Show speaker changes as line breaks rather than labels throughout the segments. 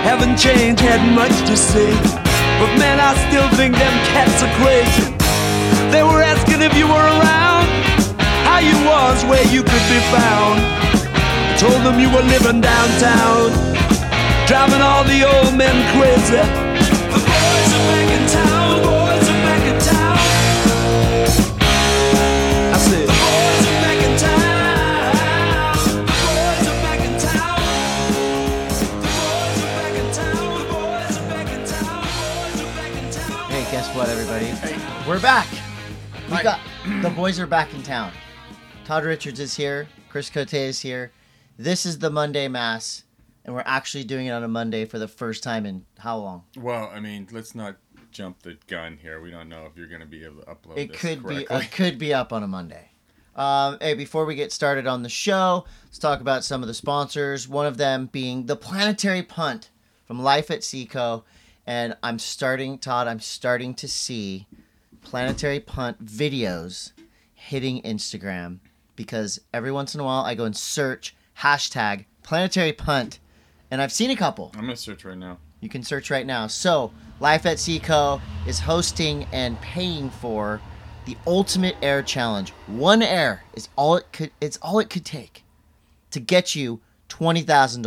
Haven't changed, had much to say. But man, I still think them cats are crazy. They were asking if you were around, how you was, where you could be found. I told them you were living downtown, driving all the old men crazy. The boys are back in town, boys are back in town. I said, the boys are back in town. The boys are back in town. The boys are back in town. The boys are back in town. The boys are back in town.
Hey, guess what, everybody? We're back. The boys are back in town. Todd Richards is here. Chris Cote is here. This is the Monday Mass, and we're actually doing it on a Monday for the first time in how long?
Well, I mean, let's not jump the gun here. We don't know if you're going to be able to upload
It
this
could be.
correctly.
It could be up on a Monday. Hey, before we get started on the show, let's talk about some of the sponsors. One of them being the Planetary Punt from Life at Seaco, and I'm starting to see Planetary Punt videos hitting Instagram because every once in a while I go and search hashtag Planetary Punt, and I've seen a couple.
I'm going to search right now.
You can search right now. So, Life at Seaco is hosting and paying for the Ultimate Air Challenge. One air is all it could take to get you $20,000,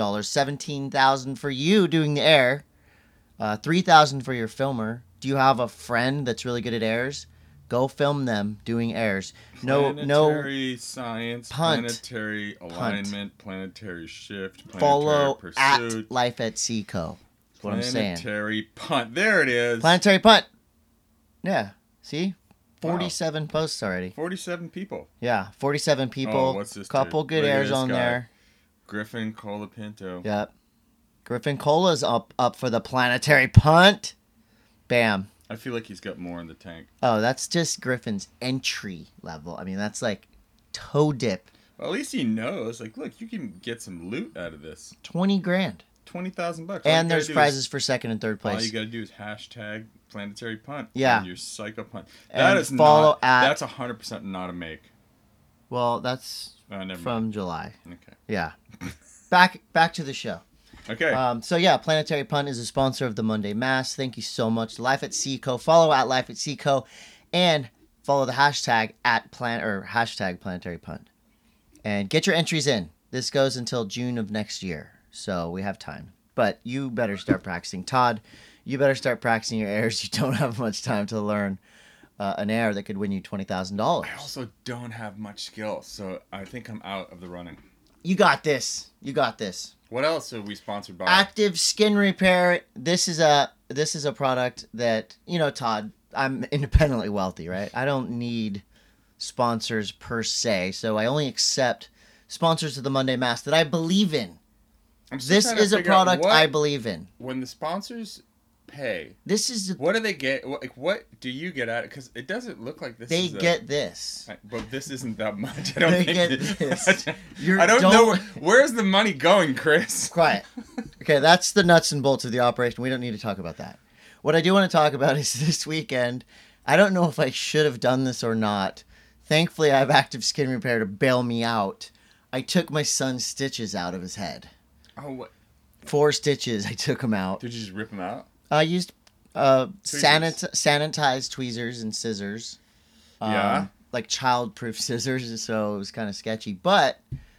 $17,000 for you doing the air, $3,000 for your filmer. Do you have a friend that's really good at airs? Go film them doing airs.
Planetary science,
punt.
planetary alignment, planetary shift, planetary
Follow
pursuit.
at Life at Seaco. That's what I'm saying.
Planetary punt. There it is.
Planetary Punt. Yeah. See? 47 posts already.
47 people.
Yeah, 47 people.
Oh, what's this
Couple
dude?
good
Look at
airs
this
on
guy.
there.
Griffin Colapinto.
Yep. Griffin Cola's up for the Planetary Punt. Bam.
I feel like he's got more in the tank.
Oh, that's just Griffin's entry level. I mean, that's like toe dip.
Well, at least he knows. Like, look, you can get some loot out of this.
20 grand.
$20,000.
And there's prizes for second and third
All
place.
you gotta do is hashtag Planetary Punt.
Yeah.
And your Psycho Punt.
And
That is
follow
not.
at-
That's 100% not a make.
Well, that's
Never
from July.
mind. Okay.
Yeah. Back to the show.
Okay.
So yeah, Planetary Punt is a sponsor of the Monday Mass. Thank you so much. Life at Seaco. Follow at Life at Seaco, and follow the hashtag hashtag Planetary Punt, and get your entries in. This goes until June of next year, so we have time. But you better start practicing, Todd. You better start practicing your airs. You don't have much time to learn an air that could win you $20,000.
I also don't have much skill, so I think I'm out of the running.
You got this. You got this.
What else are we sponsored by?
Active Skin Repair. This is a product that, you know, Todd, I'm independently wealthy, right? I don't need sponsors per se, so I only accept sponsors of the Monday Mass that I believe in.
I'm still
This
trying to
is a
figure out
product
what-
I believe in.
When the sponsors pay,
This is
what do they get? What do you get at it? Because it doesn't look like this.
they
is
get this.
But this isn't that much. I don't
They
think
get
it's
this.
much.
You're-
I don't know
don't-
where's the money going, Chris.
Quiet. Okay, that's the nuts and bolts of the operation. We don't need to talk about that. What I do want to talk about is this weekend. I don't know if I should have done this or not. Thankfully, I have Active Skin Repair to bail me out. I took my son's stitches out of his head.
Oh, what?
4 stitches. I took them out.
Did you just rip them out?
I used
Tweezers.
sanitized tweezers and scissors.
Yeah.
Like child-proof scissors, so it was kind of sketchy. But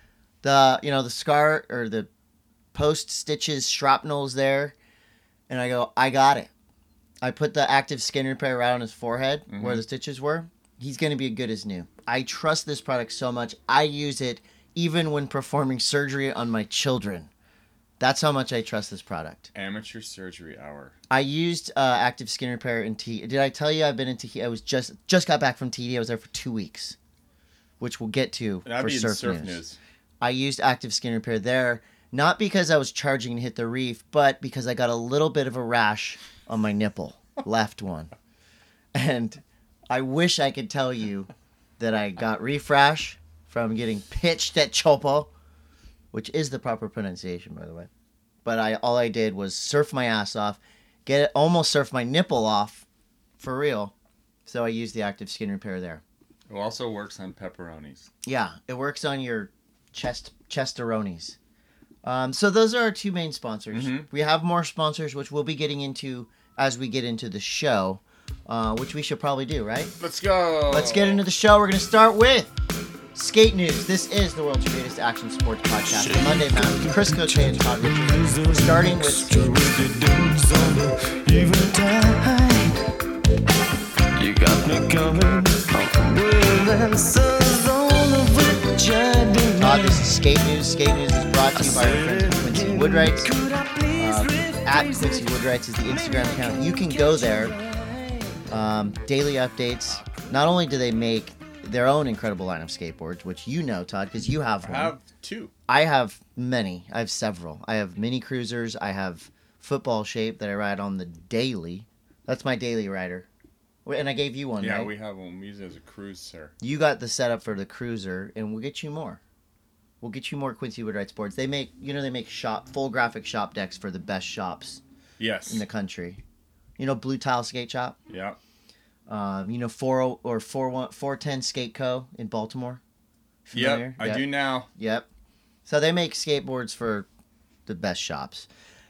the scar or the post stitches, shrapnel's there, and I go, I got it. I put the Active Skin Repair right on his forehead where the stitches were. He's going to be good as new. I trust this product so much. I use it even when performing surgery on my children. That's how much I trust this product.
Amateur surgery hour.
I used Active Skin Repair in Tahiti. Did I tell you I've been in Tahiti? I was just got back from Tahiti. I was there for 2 weeks, which we'll get to
That'd
for
be in
surf, news.
news.
I used Active Skin Repair there, not because I was charging to hit the reef, but because I got a little bit of a rash on my nipple, left one. And I wish I could tell you that I got reef rash from getting pitched at Chopo, which is the proper pronunciation, by the way. But all I did was surf my ass off, almost surf my nipple off, for real. So I used the Active Skin Repair there.
It also works on pepperonis.
Yeah, it works on your chestaronies. So those are our two main sponsors.
Mhm.
We have more sponsors, which we'll be getting into as we get into the show, which we should probably do, right?
Let's go.
Let's get into the show. We're going to start with Skate News. This is the world's greatest action sports podcast. The Monday Mountain. Chris Cote and Todd Richards. We're starting with Skate
You got me coming with answers on the which I did
Todd, this is Skate News. Skate News is brought to you by our friends at Quincy Woodwrights. At Quincy Woodwrights is the Instagram account. You can go there. Daily updates. Not only do they make their own incredible line of skateboards, which you know, Todd, because you have
I
one.
have 2.
I have many. I have several. I have mini cruisers. I have football shape that I ride on the daily. That's my daily rider. And I gave you one,
Yeah,
right?
we have one. We use it as a cruiser.
You got the setup for the cruiser, and we'll get you more. We'll get you more Quincy Woodwrights boards. They make, they make full graphic shop decks for the best shops
Yes.
in the country. Blue Tile Skate Shop.
Yeah.
410 Skate Co. in Baltimore.
Yep. I do now.
Yep. So they make skateboards for the best shops.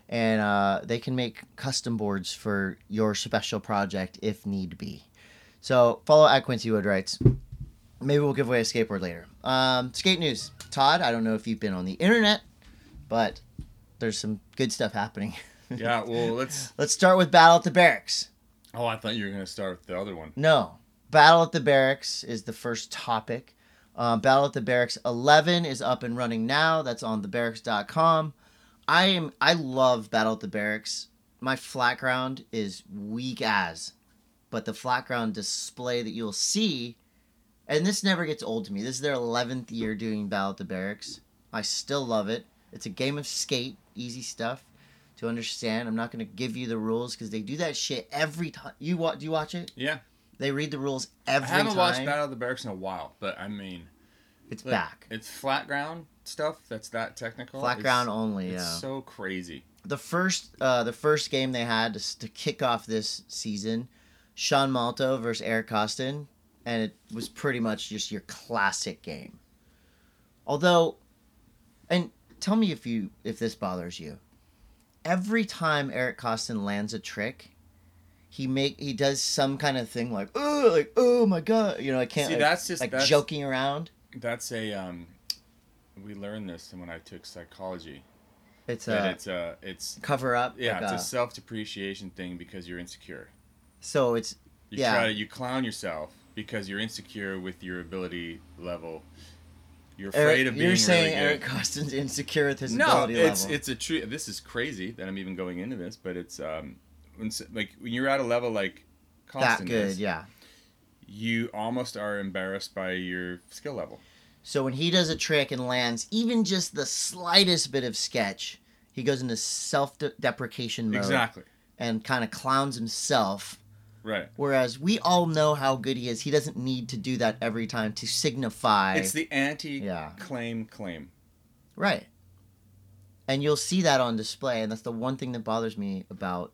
And they can make custom boards for your special project if need be. So follow at Quincy Woodwrights. Maybe we'll give away a skateboard later. Skate News. Todd, I don't know if you've been on the internet, but there's some good stuff happening.
Yeah, well, let's
start with Battle at the Barracks.
Oh, I thought you were going to start with the other one.
No. Battle at the Barracks is the first topic. Battle at the Barracks 11 is up and running now. That's on thebarracks.com. I love Battle at the Barracks. My flat ground is weak as, but the flat ground display that you'll see, and this never gets old to me. This is their 11th year doing Battle at the Barracks. I still love it. It's a game of skate, easy stuff to understand. I'm not going to give you the rules because they do that shit every time. Do you watch it?
Yeah.
They read the rules every time.
I haven't watched Battle of the Barracks in a while, but I mean,
it's back.
It's flat ground stuff that's that technical.
Flat ground only, yeah.
It's so crazy.
The first game they had to kick off this season, Sean Malto versus Eric Costin, and it was pretty much just your classic game. Although, and tell me if this bothers you. Every time Eric Costin lands a trick, he does some kind of thing like oh my god, I can't.
See, that's
joking around.
That's a we learned this when I took psychology.
It's cover up.
Yeah, it's a self-depreciation thing because you're insecure.
So it's
you clown yourself because you're insecure with your ability level. You're afraid of being
You're saying
really good.
Eric Costin's insecure with his ability level.
No, it's a true. This is crazy that I'm even going into this, but it's when you're at a level like Costin
that good,
is,
yeah.
You almost are embarrassed by your skill level.
So when he does a trick and lands even just the slightest bit of sketch, he goes into self-deprecation mode.
Exactly.
And kind of clowns himself.
Right.
Whereas we all know how good he is. He doesn't need to do that every time to signify.
It's the anti-claim.
Right. And you'll see that on display, and that's the one thing that bothers me about...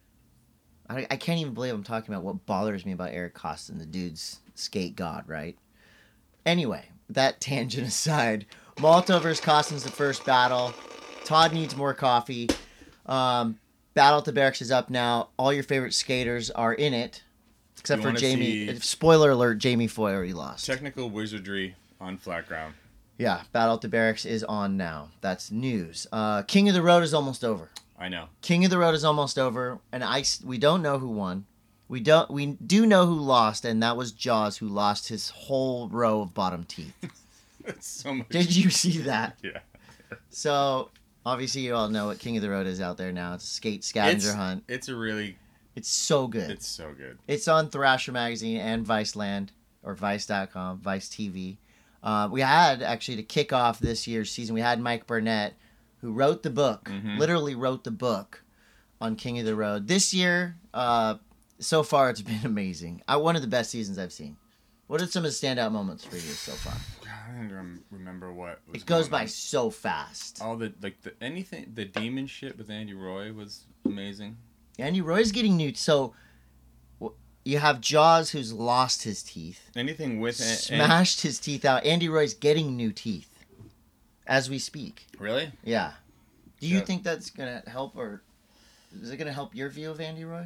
I can't even believe I'm talking about what bothers me about Eric Costin, the dude's skate god, right? Anyway, that tangent aside, Malto versus Costin's the first battle. Todd needs more coffee. Battle at the Barracks is up now. All your favorite skaters are in it, except for Jamie. Spoiler alert: Jamie Foy already lost.
Technical wizardry on flat ground.
Yeah, Battle at the Barracks is on now. That's news. King of the Road is almost over.
I know.
King of the Road is almost over, and we don't know who won. We do know who lost, and that was Jaws, who lost his whole row of bottom teeth.
That's so much.
Did you see that?
Yeah.
So obviously you all know what King of the Road is out there now. It's a skate scavenger hunt.
It's
so good.
It's so good.
It's on Thrasher Magazine and Viceland, or Vice.com, Vice TV. We had, actually, to kick off this year's season, we had Mike Burnett, who wrote the book, literally wrote the book on King of the Road. This year, so far, it's been amazing. One of the best seasons I've seen. What are some of the standout moments for you so far?
I don't remember what was
It goes
going
by
on.
so fast.
All the demon shit with Andy Roy was amazing.
Andy Roy's getting new. So you have Jaws, who's lost his teeth.
Anything with
smashed his teeth out. Andy Roy's getting new teeth as we speak.
Really?
Yeah. Do you think that's gonna help, or is it gonna help your view of Andy Roy?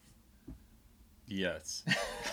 Yes.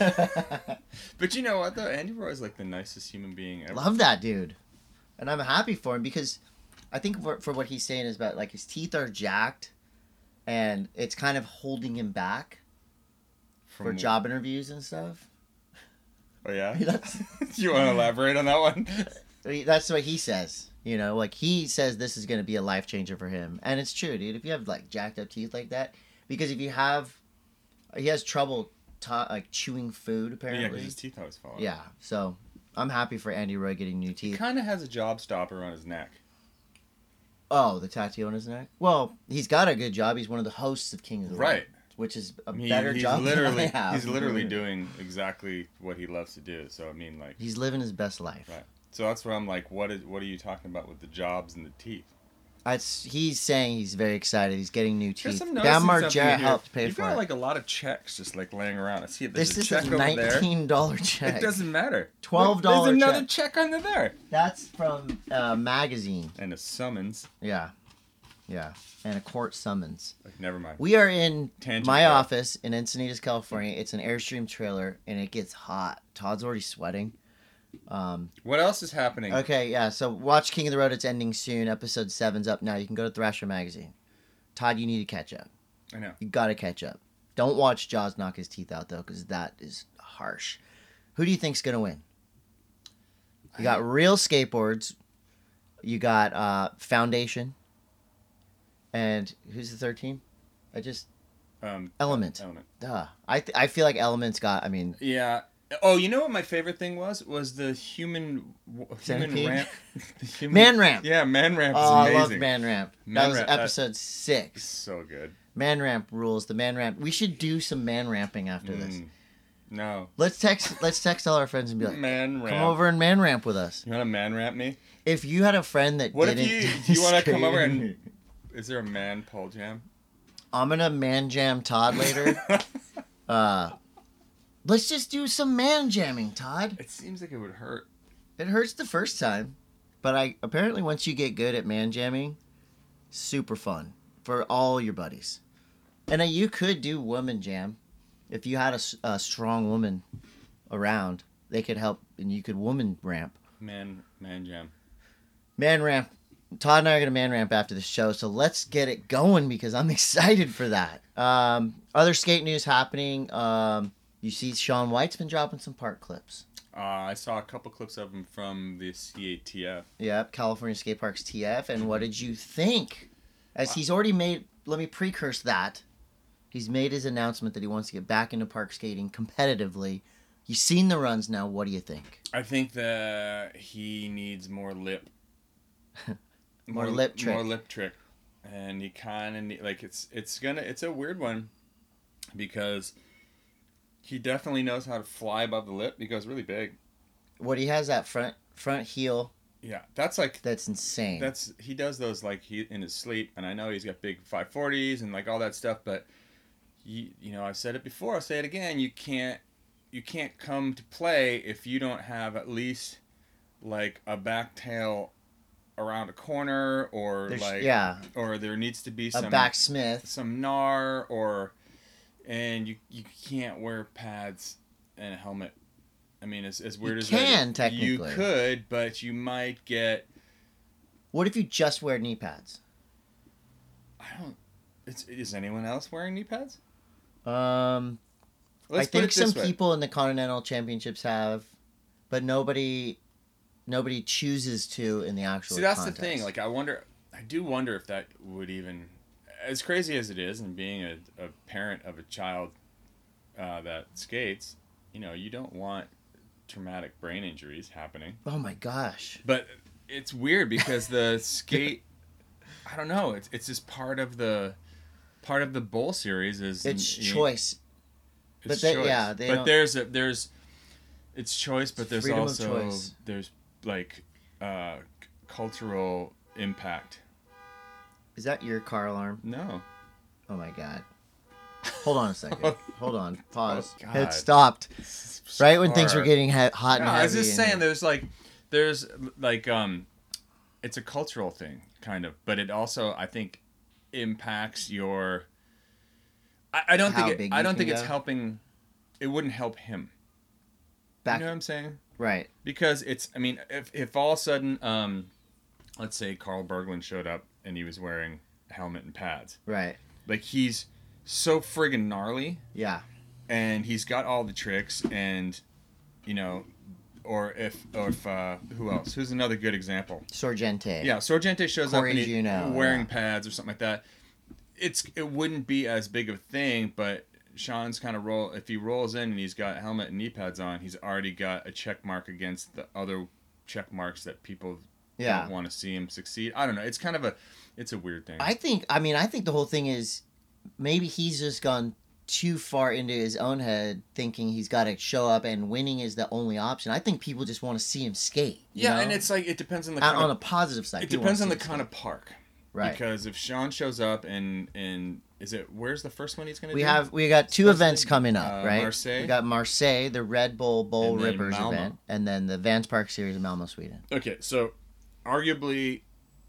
But you know what though? Andy Roy is like the nicest human being ever.
Love that dude, and I'm happy for him because I think for what he's saying is about like his teeth are jacked, and it's kind of holding him back for job interviews and stuff.
Oh yeah.
That's,
Do you want to elaborate on that one?
that's what he says. You know, like he says this is going to be a life changer for him, and it's true, dude. If you have like jacked up teeth like that, because if you have, he has trouble like chewing food apparently.
Yeah, because his teeth always fall out.
Yeah, so I'm happy for Andy Roy getting new
He
teeth.
kind of has a job stopper on his neck.
Oh, the tattoo on his neck? Well, he's got a good job. He's one of the hosts of King of the Road.
Right.
Which is a better
he's
job
literally,
than I have.
He's literally doing exactly what he loves to do. So, I mean, like...
He's living his best life.
Right. So that's where I'm like, what are you talking about with the jobs and the teeth?
He's saying he's very excited. He's getting new teeth.
I'm
Bam
noticing
Margera
something
helped
here.
pay
You've
for
got
it.
like a lot of checks just like laying around. I see it. There's
This
a
is
check
a
over there.
$19 check.
It doesn't matter.
$12
There's another
check.
check under there.
That's from a magazine.
And a summons.
Yeah. Yeah. And a court summons.
Like, never mind.
We are in
Tangent
my
there.
office in Encinitas, California. It's an Airstream trailer, and it gets hot. Todd's already sweating.
What else is happening?
Okay, yeah. So watch King of the Road. It's ending soon. Episode 7's up now. You can go to Thrasher Magazine. Todd, you need to catch up.
I know.
You gotta catch up. Don't watch Jaws knock his teeth out though, because that is harsh. Who do you think's gonna win? You got Real Skateboards. You got Foundation. And who's the third team? Element.
Element.
Duh. I feel like Element's got. I mean.
Yeah. Oh, you know what my favorite thing was the human
Centipede?
ramp.
Man Ramp.
Yeah, Man Ramp is
Oh, I
amazing.
love Man Ramp.
Man
That was
Ramp,
episode 6.
So good.
Man Ramp rules. The Man Ramp. We should do some Man Ramping after this.
No.
Let's text all our friends and be like,
Man Ramp.
come over and Man Ramp with us.
You want to Man Ramp me?
If you had a friend that
What
didn't,
if do you want to come over and? Is there a man pole jam?
I'm gonna man jam Todd later. Let's just do some man jamming, Todd.
It seems like it would hurt.
It hurts the first time, but apparently once you get good at man jamming, super fun for all your buddies. And you could do woman jam if you had a strong woman around. They could help, and you could woman ramp.
Man jam.
Man ramp. Todd and I are going to man ramp after the show, so let's get it going because I'm excited for that. Other skate news happening. You see Shaun White's been dropping some park clips.
I saw a couple clips of him from the CATF.
Yep, California Skate Parks TF. And what did you think? As he's already made, let me precurse that. He's made his announcement that he wants to get back into park skating competitively. You've seen the runs now. What do you think?
I think that he needs more lip.
More lip trick.
More lip trick. And he kind of like it's a weird one because he definitely knows how to fly above the lip. He goes really big.
What he has that front heel.
Yeah, that's like
That's insane.
he does those like in his sleep, and I know he's got big 540s and like all that stuff, but you know, I've said it before, I'll say it again, you can't come to play if you don't have at least like a back tail around a corner or or there needs to be some
a backsmith,
some gnar, and you can't wear pads and a helmet. I mean, as weird as that,
technically.
you could, but you might get.
What if you just wear knee pads?
Is anyone else wearing knee pads?
I think some people in the Continental Championships have, but nobody chooses to in the actual.
See, that's
contest.
the thing. Like, I do wonder if that would even, as crazy as it is, and being a parent of a child that skates, you know, you don't want traumatic brain injuries happening.
Oh my gosh!
But it's weird because the skate, I don't know. It's just part of the bowl series is
it's choice.
It's
but
choice.
But
there's it's choice, but there's
freedom of
also
choice.
there's like cultural impact.
Is that your car alarm?
No.
Oh my god! Hold on a second. Hold on. Pause.
Oh, God.
It stopped. Right when things were getting hot and
No,
heavy.
I was just saying, there's like, it's a cultural thing. kind of. But it also, I think, impacts your. I don't
How
think
big
I
you
don't
can
think it's
go?
helping. It wouldn't help him.
Back
You know what I'm saying?
right.
Because it's. I mean, if all of a sudden, let's say Carl Berglund showed up and he was wearing a helmet and pads,
Right.
like he's so friggin' gnarly,
Yeah.
and he's got all the tricks, and you know. Or if who else? Who's another good example?
Sorgente.
Yeah, Sorgente shows
Corey
up and he's
Juneau,
wearing
yeah.
pads or something like that. It wouldn't be as big of a thing, but Sean's kind of if he rolls in and he's got a helmet and knee pads on, he's already got a check mark against the other check marks that people
Yeah.
don't want to see him succeed. I don't know. It's kind of it's a weird thing.
I think the whole thing is maybe he's just gone too far into his own head thinking he's got to show up and winning is the only option. I think people just want to see him skate. You know?
and it's like it depends on the
on a positive side.
it
people
depends
wanna
on
see
the
him
kind
skate.
of park.
Right.
Because if Sean shows up and is it where's the first one he's going to do?
We got two
Supposed
events
to be,
coming up, right?
Marseille.
We got Marseille, the Red Bull Bowl
And then
Rippers
Malmo.
event, and then the Vans Park Series in Malmo, Sweden.
Okay, so arguably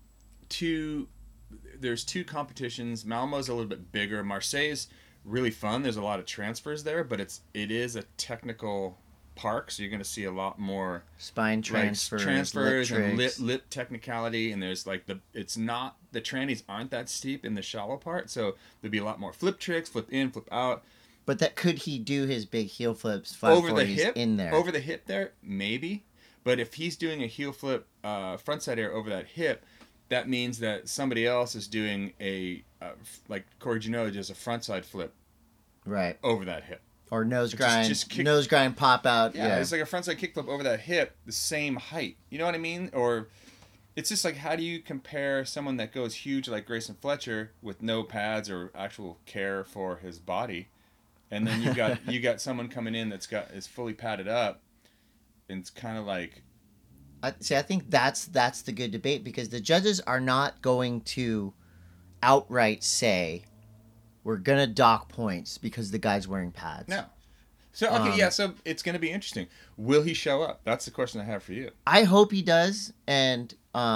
there's two competitions. Malmo's a little bit bigger. Marseille's really fun. There's a lot of transfers there, but it is a technical park, so you're going to see a lot more
Spine transfers,
transfers
lip
and
tricks.
lip technicality, and there's like the trannies aren't that steep in the shallow part, so there'll be a lot more flip tricks, flip in, flip out.
But that could he do his big heel flips
Over the
540s
hip
in there?
over the hip there, maybe. But if he's doing a heel flip frontside air over that hip, that means that somebody else is doing like Corey Juneau does a frontside flip
Right.
over that hip.
Or nose
Just-
grind,
just kick-
nose grind pop out.
Yeah,
Yeah.
it's like a frontside kickflip over that hip, the same height. You know what I mean? Or it's just like, how do you compare someone that goes huge like Grayson Fletcher with no pads or actual care for his body, and then you got someone coming in is fully padded up, and it's kind of like.
I think that's the good debate because the judges are not going to outright say we're gonna dock points because the guy's wearing pads.
No. So okay, so it's going to be interesting. Will he show up? That's the question I have for you.
I hope he does, and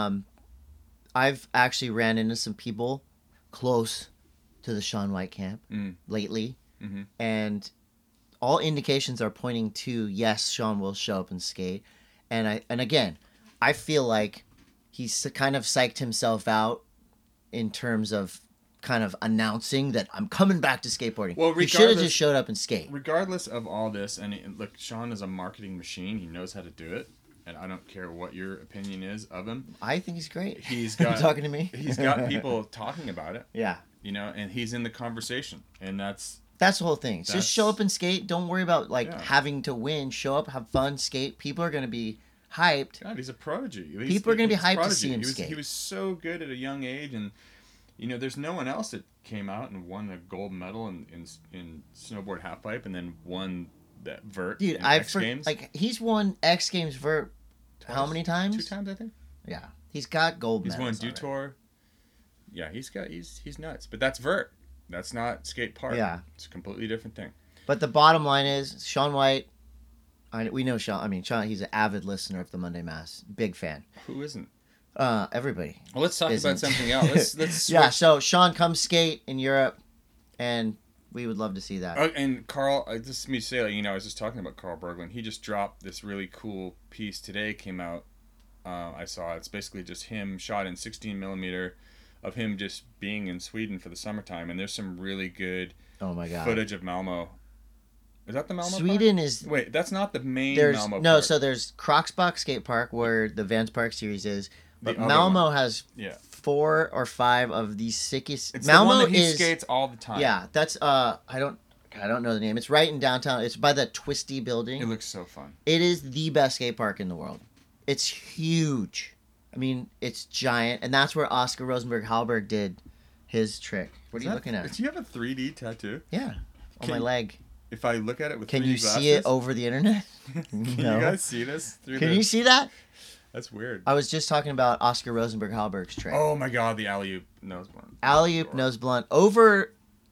I've actually ran into some people close to the Shaun White camp lately, and all indications are pointing to yes, Shaun will show up and skate, and again, I feel like he's kind of psyched himself out in terms of kind of announcing that I'm coming back to skateboarding.
Well,
he should have
regardless-
just showed up and skate.
Regardless of all this, and look, Shaun is a marketing machine. He knows how to do it, and I don't care what your opinion is of him.
I think he's great.
He's
You
got
talking to me.
He's got people talking about it,
Yeah.
you know, and he's in the conversation, and that's
That's the whole thing.
That's-
Just show up and skate. Don't worry about
Yeah.
having to win. Show up, have fun, skate. People are going to be hyped.
God. He's a prodigy.
People are gonna be
he's a
hyped to
prodigy.
see him
he was,
skate.
He was so good at a young age, and you know, there's no one else that came out and won a gold medal in snowboard halfpipe, and then won that vert
Dude,
in X Games.
he's won X Games vert how
Twice.
many times?
2 times, I think.
Yeah. He's got gold
He's won
medals already.
Dutour. Yeah, he's nuts. But that's vert. That's not skate park.
Yeah.
It's a completely different thing.
But the bottom line is Shaun White. We know Shaun. I mean, Shaun. He's an avid listener of the Monday Mass. Big fan.
Who isn't?
Everybody.
Well, let's talk
Isn't.
about something else. Let's
Yeah.
switch.
So Shaun, come skate in Europe, and we would love to see that.
And Carl, just me to say, like, you know, I was just talking about Carl Berglund. He just dropped this really cool piece today. Came out. I saw it. It's basically just him shot in 16 millimeter of him just being in Sweden for the summertime, and there's some really good
Oh my god.
footage of Malmo. Is that the Malmo?
Sweden
part?
is
Wait, that's not the main
there's
Malmo.
no.
part.
So there's Crocsbach Skate Park where the Vans Park Series is, but
other
Malmo has
Yeah.
4 or 5 of the sickest.
It's
Malmo
the one that he
is
skates all the time.
yeah. That's I don't know the name. It's right in downtown. It's by the Twisty building.
It looks so fun.
It is the best skate park in the world. It's huge. I mean, it's giant, and that's where Oscar Rosenberg Halberg did his trick. What are you looking at?
Do you have a 3D tattoo?
Yeah, on my
Can-
leg.
If I look at it with
Can
3D
you
glasses,
see it over the internet?
Can
No.
you guys see this? Through
Can
the...
you see that?
That's weird.
I was just talking about Oscar Rosenberg Halberg's trick.
Oh my god, the alley-oop nose blunt.
Alley-oop nose blunt over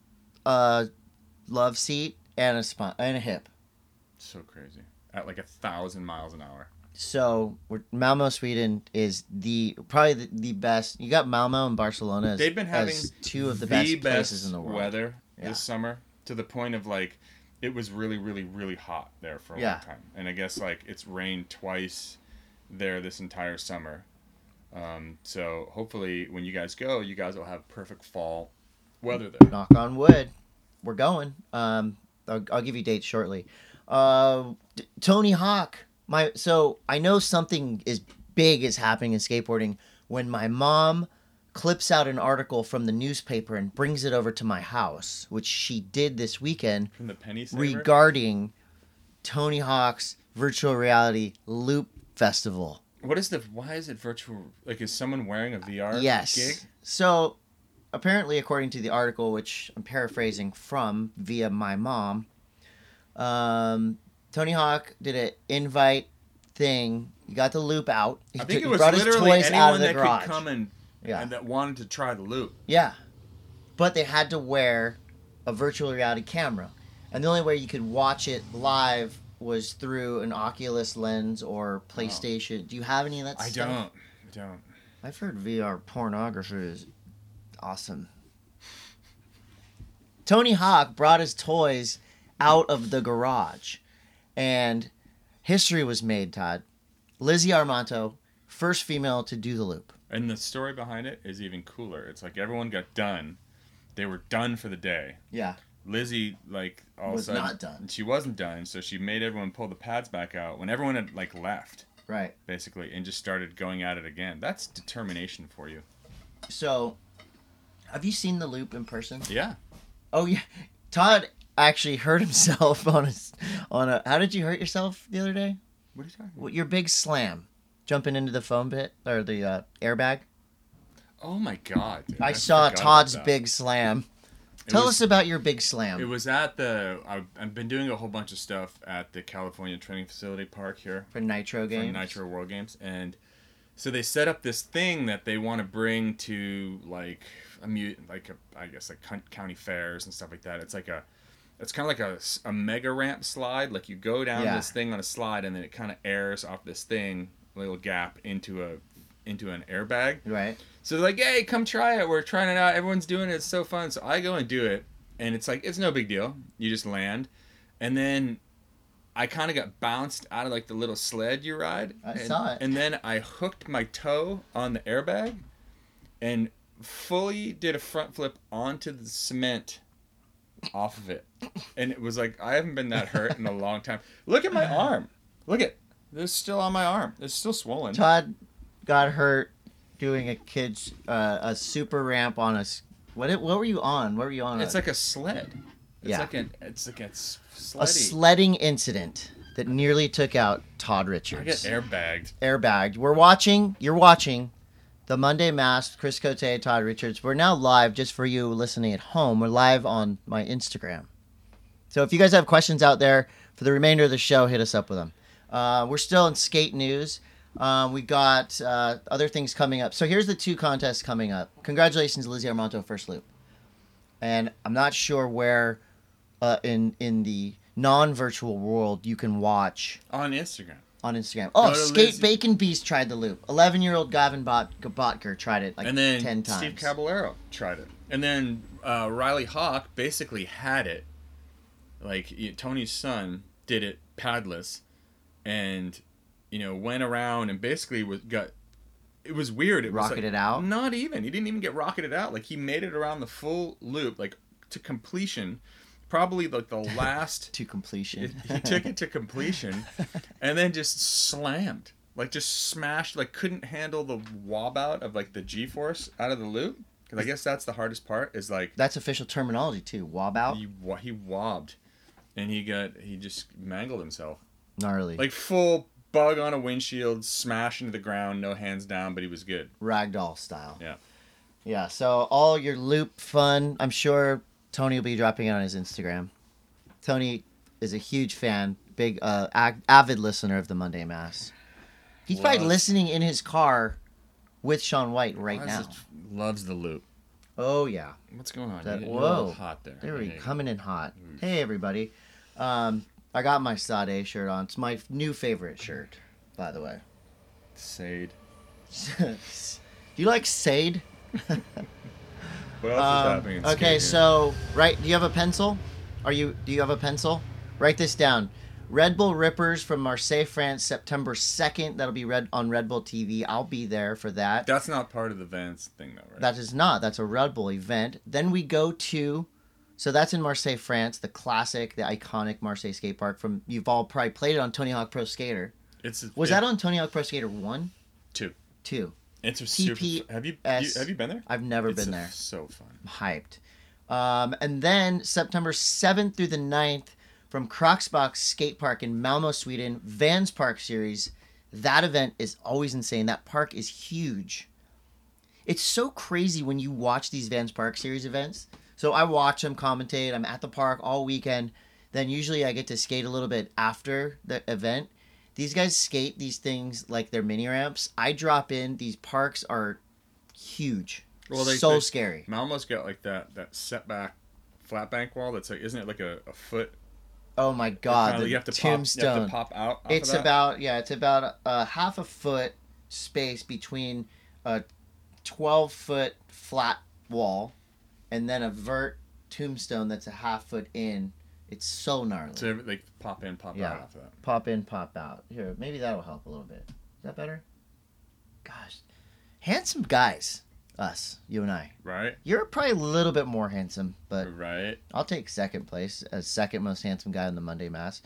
a love seat and a hip.
So crazy. At like 1,000 miles an hour.
So Malmo, Sweden is probably the best. You got Malmo and Barcelona.
They've been having
two of the best places in the world.
Weather this summer, to the point of like it was really, really, really hot there for a long time. And I guess like it's rained twice there this entire summer. So hopefully when you guys go, you guys will have perfect fall weather there.
Knock on wood. We're going. I'll give you dates shortly. Tony Hawk. So I know something big is happening in skateboarding when my mom clips out an article from the newspaper and brings it over to my house, which she did this weekend
from the Penny Saver?
Regarding Tony Hawk's virtual reality Loop Festival.
Why is it virtual? Like, is someone wearing a VR gig?
So apparently, according to the article, which I'm paraphrasing from via my mom, Tony Hawk did an invite thing. He got the loop out.
I think it was
brought
literally
his toys out of
anyone
the
that
garage.
could come and that wanted to try the loop.
Yeah. But they had to wear a virtual reality camera. And the only way you could watch it live was through an Oculus lens or PlayStation. Do you have any of that stuff?
I don't.
I've heard VR pornography is awesome. Tony Hawk brought his toys out of the garage. And history was made, Todd. Lizzie Armanto, first female to do the loop.
And the story behind it is even cooler. It's like everyone got done. They were done for the day.
Yeah.
Lizzie, like, all
was
of a sudden...
not done.
She wasn't done, so she made everyone pull the pads back out when everyone had, like, left.
Right.
Basically, and just started going at it again. That's determination for you.
So, have you seen the loop in person?
Yeah.
Oh, yeah. Todd actually hurt himself on a... How did you hurt yourself the other day?
What are you talking about?
Your big slam. Jumping into the foam pit, or the airbag.
Oh, my God. Dude.
I saw
forgot
Todd's
about that.
big slam. Tell us about your big slam.
It was at I've been doing a whole bunch of stuff at the California Training Facility Park here.
For Nitro Games?
For Nitro World Games. And so they set up this thing that they want to bring to, like, I guess, county fairs and stuff like that. It's kind of like a mega ramp slide. Like, you go down this thing on a slide, and then it kind of airs off this thing, little gap, into an airbag.
Right.
So they're like, hey, come try it. We're trying it out. Everyone's doing it. It's so fun. So I go and do it. And it's like, it's no big deal. You just land. And then I kind of got bounced out of like the little sled you ride.
I saw it.
And then I hooked my toe on the airbag and fully did a front flip onto the cement off of it. And it was like, I haven't been that hurt in a long time. Look at my arm. Look at, it's still on my arm. It's still swollen.
Todd got hurt doing a super ramp on a... What were you on? What were you on?
It's like a sled. It's like a
a sledding incident that nearly took out Todd Richards.
I get airbagged.
You're watching the Monday Mask, Chris Cote, Todd Richards. We're now live just for you listening at home. We're live on my Instagram. So if you guys have questions out there for the remainder of the show, hit us up with them. We're still in skate news. We got other things coming up. So here's the 2 contests coming up. Congratulations, Lizzie Armanto, first loop. And I'm not sure where in the non-virtual world you can watch.
On Instagram.
Oh, Skate Bacon Beast tried the loop. 11-year-old Gavin Botker tried it 10 times.
Steve Caballero tried it. And then Riley Hawk basically had it. Like, Tony's son did it padless. And... went around and basically it was weird. It
rocketed
was
out?
Not even. He didn't even get rocketed out. Like, he made it around the full loop, like, to completion. Probably, like, the last...
to completion.
He took it to completion and then just slammed. Like, just smashed. Like, couldn't handle the wob out of, like, the G-force out of the loop. Because I guess that's the hardest part, is, like...
That's official terminology, too. Wob out?
He wobbed. And he just mangled himself.
Gnarly.
Like, full... bug on a windshield, smash into the ground, no hands down, but he was good.
Ragdoll style.
Yeah.
Yeah, so all your loop fun, I'm sure Tony will be dropping it on his Instagram. Tony is a huge fan, big, avid listener of the Monday Mass. He's probably listening in his car with Sean White right now.
Loves the loop.
Oh, yeah.
What's going on?
Whoa.
You're a little hot there.
There we go. Coming in hot. Hey, everybody. I got my Sade shirt on. It's my new favorite shirt. by the way.
Sade.
Do you like Sade?
What else is happening in
Okay,
skating?
so do you have a pencil? Do you have a pencil? Write this down. Red Bull Rippers from Marseille, France, September 2nd. That'll be on Red Bull TV. I'll be there for that.
That's not part of the Vans thing, though, right?
That is not. That's a Red Bull event. Then we go to, so that's in Marseille, France, the classic, the iconic Marseille skate park. You've all probably played it on Tony Hawk Pro Skater. Was that on Tony Hawk Pro Skater 1?
2.
2.
It's a super. Have you been there?
I've never been there.
So fun.
I'm hyped. And then September 7th through the 9th from Kroksbox Skate Park in Malmo, Sweden, Vans Park Series. That event is always insane. That park is huge. It's so crazy when you watch these Vans Park Series events. So I watch them, commentate. I'm at the park all weekend. Then usually I get to skate a little bit after the event. These guys skate these things like they're mini ramps. I drop in. These parks are huge. Well, so scary.
Malmo's got like that setback flat bank wall that's like, isn't it like a foot?
Oh my God, the
you have to
tombstone.
You have to pop out.
It's about a half a foot space between a 12-foot flat wall and then a vert tombstone that's a half foot in. It's so gnarly.
So they pop in, pop out after that.
Pop in, pop out. Here, maybe that'll help a little bit. Is that better? Gosh, handsome guys. Us, you and I.
Right.
You're probably a little bit more handsome, but
right.
I'll take second place as second most handsome guy in the Monday Mass.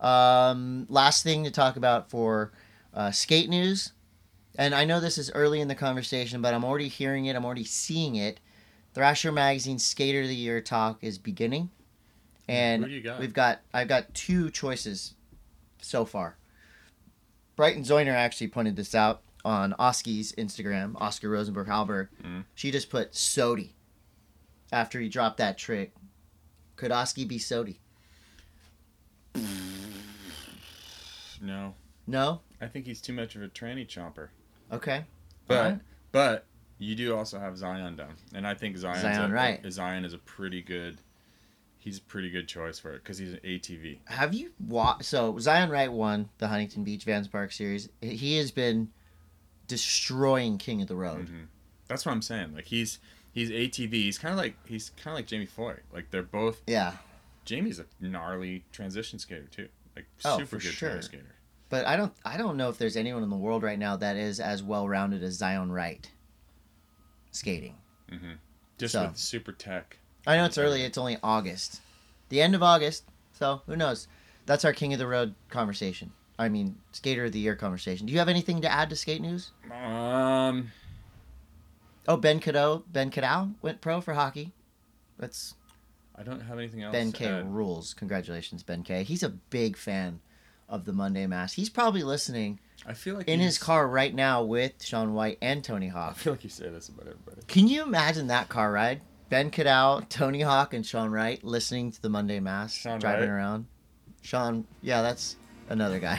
Last thing to talk about for skate news, and I know this is early in the conversation, but I'm already hearing it. I'm already seeing it. Thrasher Magazine Skater of the Year talk is beginning, and
who do you got?
I've got two choices so far. Brighton Zoyner actually pointed this out on Oski's Instagram, Oscar Rosenberg Halber. She just put Sodi after he dropped that trick. Could Oski be Sodi?
No.
No?
I think he's too much of a tranny chomper.
Okay.
But you do also have Zion down. And I think Zion is a pretty good... He's a pretty good choice for it because he's an ATV.
Have you watched... So, Zion Wright won the Huntington Beach Vans Park Series. He has been destroying King of the Road.
Mm-hmm. That's what I'm saying. Like he's ATV. He's kind of like Jamie Foy. Like they're both.
Yeah.
Jamie's a gnarly transition skater too. Like super good transition skater.
But I don't know if there's anyone in the world right now that is as well rounded as Zion Wright skating.
Mm-hmm. Just with super tech.
I know it's early. It's only August, the end of August. So who knows? That's our King of the Road conversation. I mean, Skater of the Year conversation. Do you have anything to add to skate news? Oh, Ben Cadow went pro for hockey.
I don't have anything else.
Ben K rules. Congratulations, Ben K. He's a big fan of the Monday Mass. He's probably listening.
I feel like
in his car right now with Shaun White and Tony Hawk.
I feel like you say this about everybody.
Can you imagine that car ride? Ben Cadow, Tony Hawk, and Shaun Wright listening to the Monday Mass, driving around. Sean, yeah, that's another guy.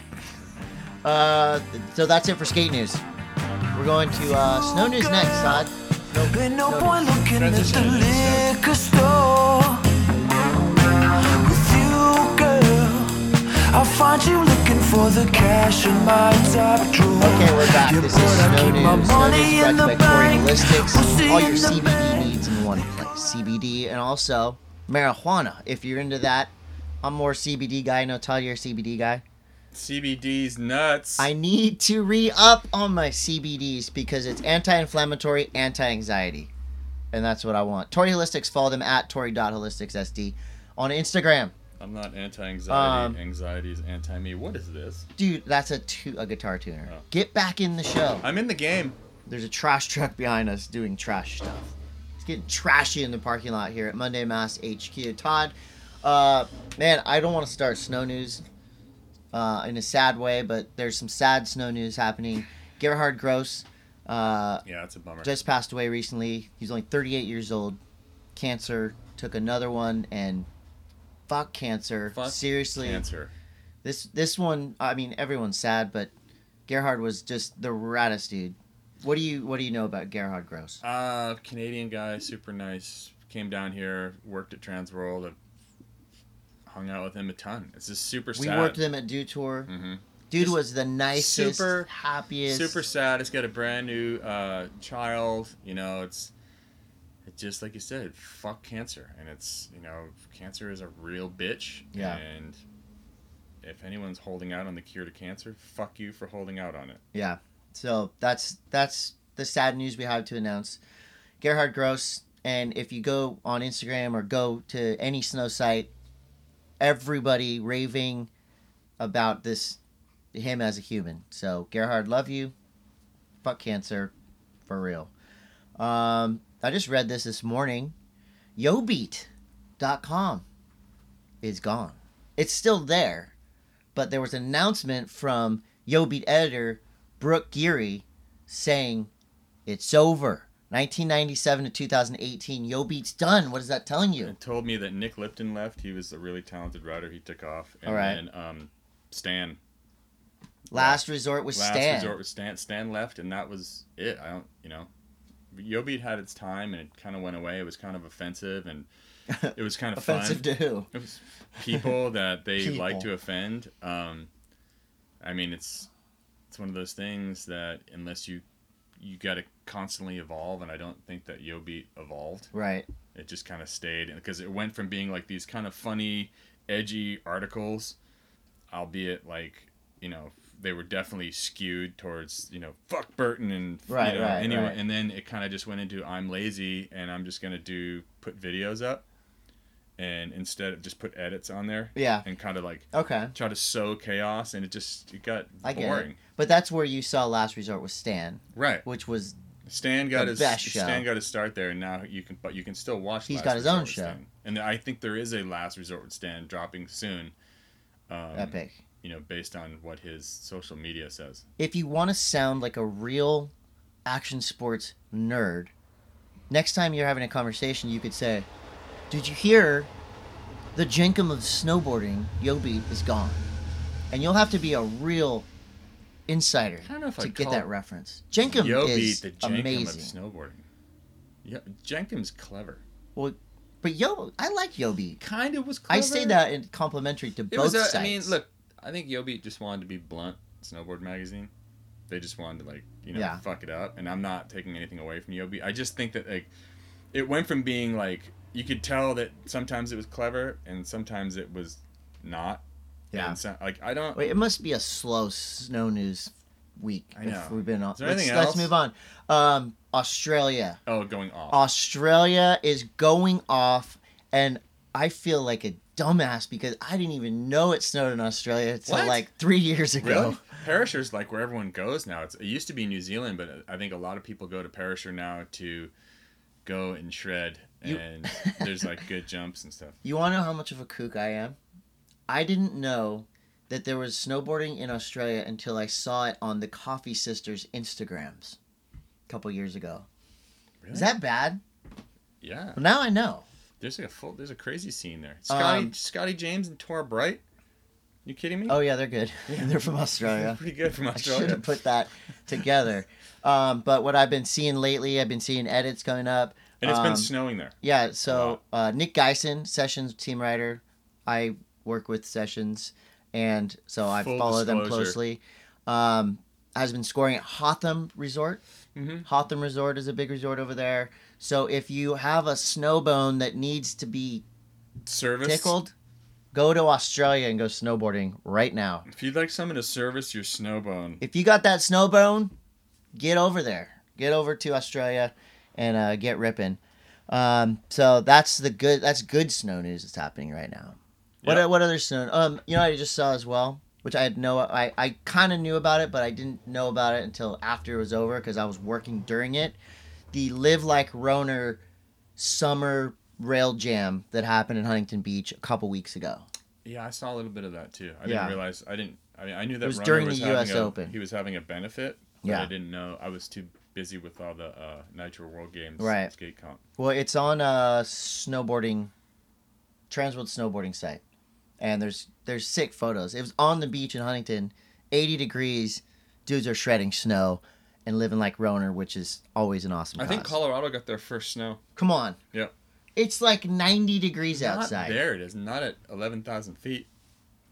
So that's it for skate news. We're going to snow news next, Todd.
Ain't no point looking at the liquor store with you, girl. I'll find you looking for the cash in my top drawer.
Okay, we're back. This is Snow News. Snow News brought by Tory Holistics. All your CBD needs in one place. CBD and also marijuana. If you're into that, I'm more CBD guy. No, Todd, you're a CBD guy.
CBD's nuts.
I need to re-up on my CBDs because it's anti-inflammatory, anti-anxiety. And that's what I want. Tory Holistics, follow them at tory.holisticsSD on Instagram.
I'm not anti-anxiety. Anxiety is anti-me. What is this?
Dude, that's a guitar tuner. Oh. Get back in the show.
I'm in the game.
There's a trash truck behind us doing trash stuff. It's getting trashy in the parking lot here at Monday Mass HQ. Todd, man, I don't want to start snow news in a sad way, but there's some sad snow news happening. Gerhard Gross.
Yeah, it's a bummer.
Just passed away recently. He's only 38 years old. Cancer. Took another one, and fuck cancer. Seriously.
Cancer.
This one, I mean, everyone's sad, but Gerhard was just the raddest dude. What do you know about Gerhard Gross?
Canadian guy, super nice. Came down here, worked at Transworld. Hung out with him a ton. It's just super sad.
We worked with him at Dew Tour.
Mm-hmm.
Dude
Just
was the nicest,
super-
happiest.
super sad. It's got a brand new child. You know, it's just like you said. Fuck cancer, and it's cancer is a real bitch.
Yeah.
And if anyone's holding out on the cure to cancer, fuck you for holding out on it.
Yeah. So that's the sad news we have to announce. Gerhard Gross, and if you go on Instagram or go to any snow site, everybody raving about him as a human. So Gerhard, love you. Fuck cancer, for real. I just read this morning. YoBeat.com is gone. It's still there, but there was an announcement from YoBeat editor Brooke Geary saying it's over. 1997 to 2018, YoBeat's done. What is that telling you?
It told me that Nick Lipton left. He was a really talented writer. He took off. And
All right.
then Stan.
Last resort was Stan.
Last resort was Stan. Stan left, and that was it. YoBeat had its time, and it kind of went away. It was kind of offensive, and it was kind of
Offensive
fun.
to who?
It was people that they
People.
like to offend. I mean, it's one of those things that unless you got to constantly evolve, and I don't think that YoBeat evolved.
Right.
It just kind of stayed, because it went from being like these kind of funny, edgy articles, albeit like, they were definitely skewed towards, fuck Burton and
Right, right,
anyway,
right.
and then it kind of just went into I'm lazy and I'm just gonna put videos up, and instead of just put edits on there,
Yeah.
and kind of like
Okay.
try to sow chaos, and it got
I get
boring.
it. But that's where you saw Last Resort with Stan,
Right.
which was
Stan got
The
his
best show.
Stan got his start there, and now you can still watch.
He's
Last
got his
Resort
own
with
show.
Stan. And I think there is a Last Resort with Stan dropping soon.
epic.
Based on what his social media says.
If you want to sound like a real action sports nerd, next time you're having a conversation, you could say, "Did you hear the Jenkem of snowboarding? YoBeat is gone," and you'll have to be a real insider
I don't know if
to
I'd
get
call
that reference. Jenkem
YoBeat
is
the Jenkem
amazing.
of snowboarding. Yeah, Jenkem's clever.
Well, but I like YoBeat.
Kind of was clever.
I say that in complimentary to
It
both
was.
sides.
I mean, look. I think YoBeat just wanted to be blunt. Snowboard magazine. They just wanted to
Yeah.
fuck it up, and I'm not taking anything away from YoBeat. I just think that it went from being you could tell that sometimes it was clever and sometimes it was not.
Yeah.
And so, I don't.
Wait, it must be a slow snow news week.
I know.
If we've been on.
Is there
Let's
anything else?
move on. Australia.
Oh, going off.
Australia is going off, and I feel like a dumbass because I didn't even know it snowed in Australia until
What?
3 years ago.
Really? Perisher's where everyone goes now. It used to be New Zealand, but I think a lot of people go to Perisher now to go and shred, and there's good jumps and stuff.
You want to know how much of a kook I am? I didn't know that there was snowboarding in Australia until I saw it on the Coffee Sisters Instagrams a couple years ago.
Really?
Is that bad?
Yeah.
Well, now I know.
There's there's a crazy scene there.
Um,
Scotty James and Tora Bright. You kidding me?
Oh yeah, they're good. They're from Australia.
Pretty good from
I should
Australia.
have put that together. But what I've been seeing lately, I've been seeing edits coming up.
And it's been snowing there.
Yeah, so Nick Geisen, Sessions team writer, I work with Sessions, and so I
Full
follow them
disclosure.
closely. Has been scoring at Hotham Resort.
Mm-hmm.
Hotham Resort is a big resort over there. So if you have a snow bone that needs to be
Service.
tickled, go to Australia and go snowboarding right now.
If you'd like someone to service your snowbone,
If you got that snow bone, get over there. Get over to Australia and get ripping. So that's good snow news that's happening right now.
Yep.
What other snow? I just saw as well, which I kind of knew about it, but I didn't know about it until after it was over because I was working during it. The Live Like Roner summer rail jam that happened in Huntington Beach a couple weeks ago.
yeah, I saw a little bit of that too. I
Yeah.
didn't realize. I knew that
It was
Runner
during
was
the
having
US Open.
He was having a benefit. But
Yeah.
I didn't know. I was too busy with all the Nitro World Games.
Right.
Skate comp.
Well, it's on a snowboarding, Transworld snowboarding site, and there's sick photos. It was on the beach in Huntington, 80 degrees, dudes are shredding snow, and living like Roner, which is always an awesome.
I think
cause.
Colorado got their first snow.
Come on.
Yep.
It's 90 degrees
Not
outside.
there it is. Not at 11,000 feet.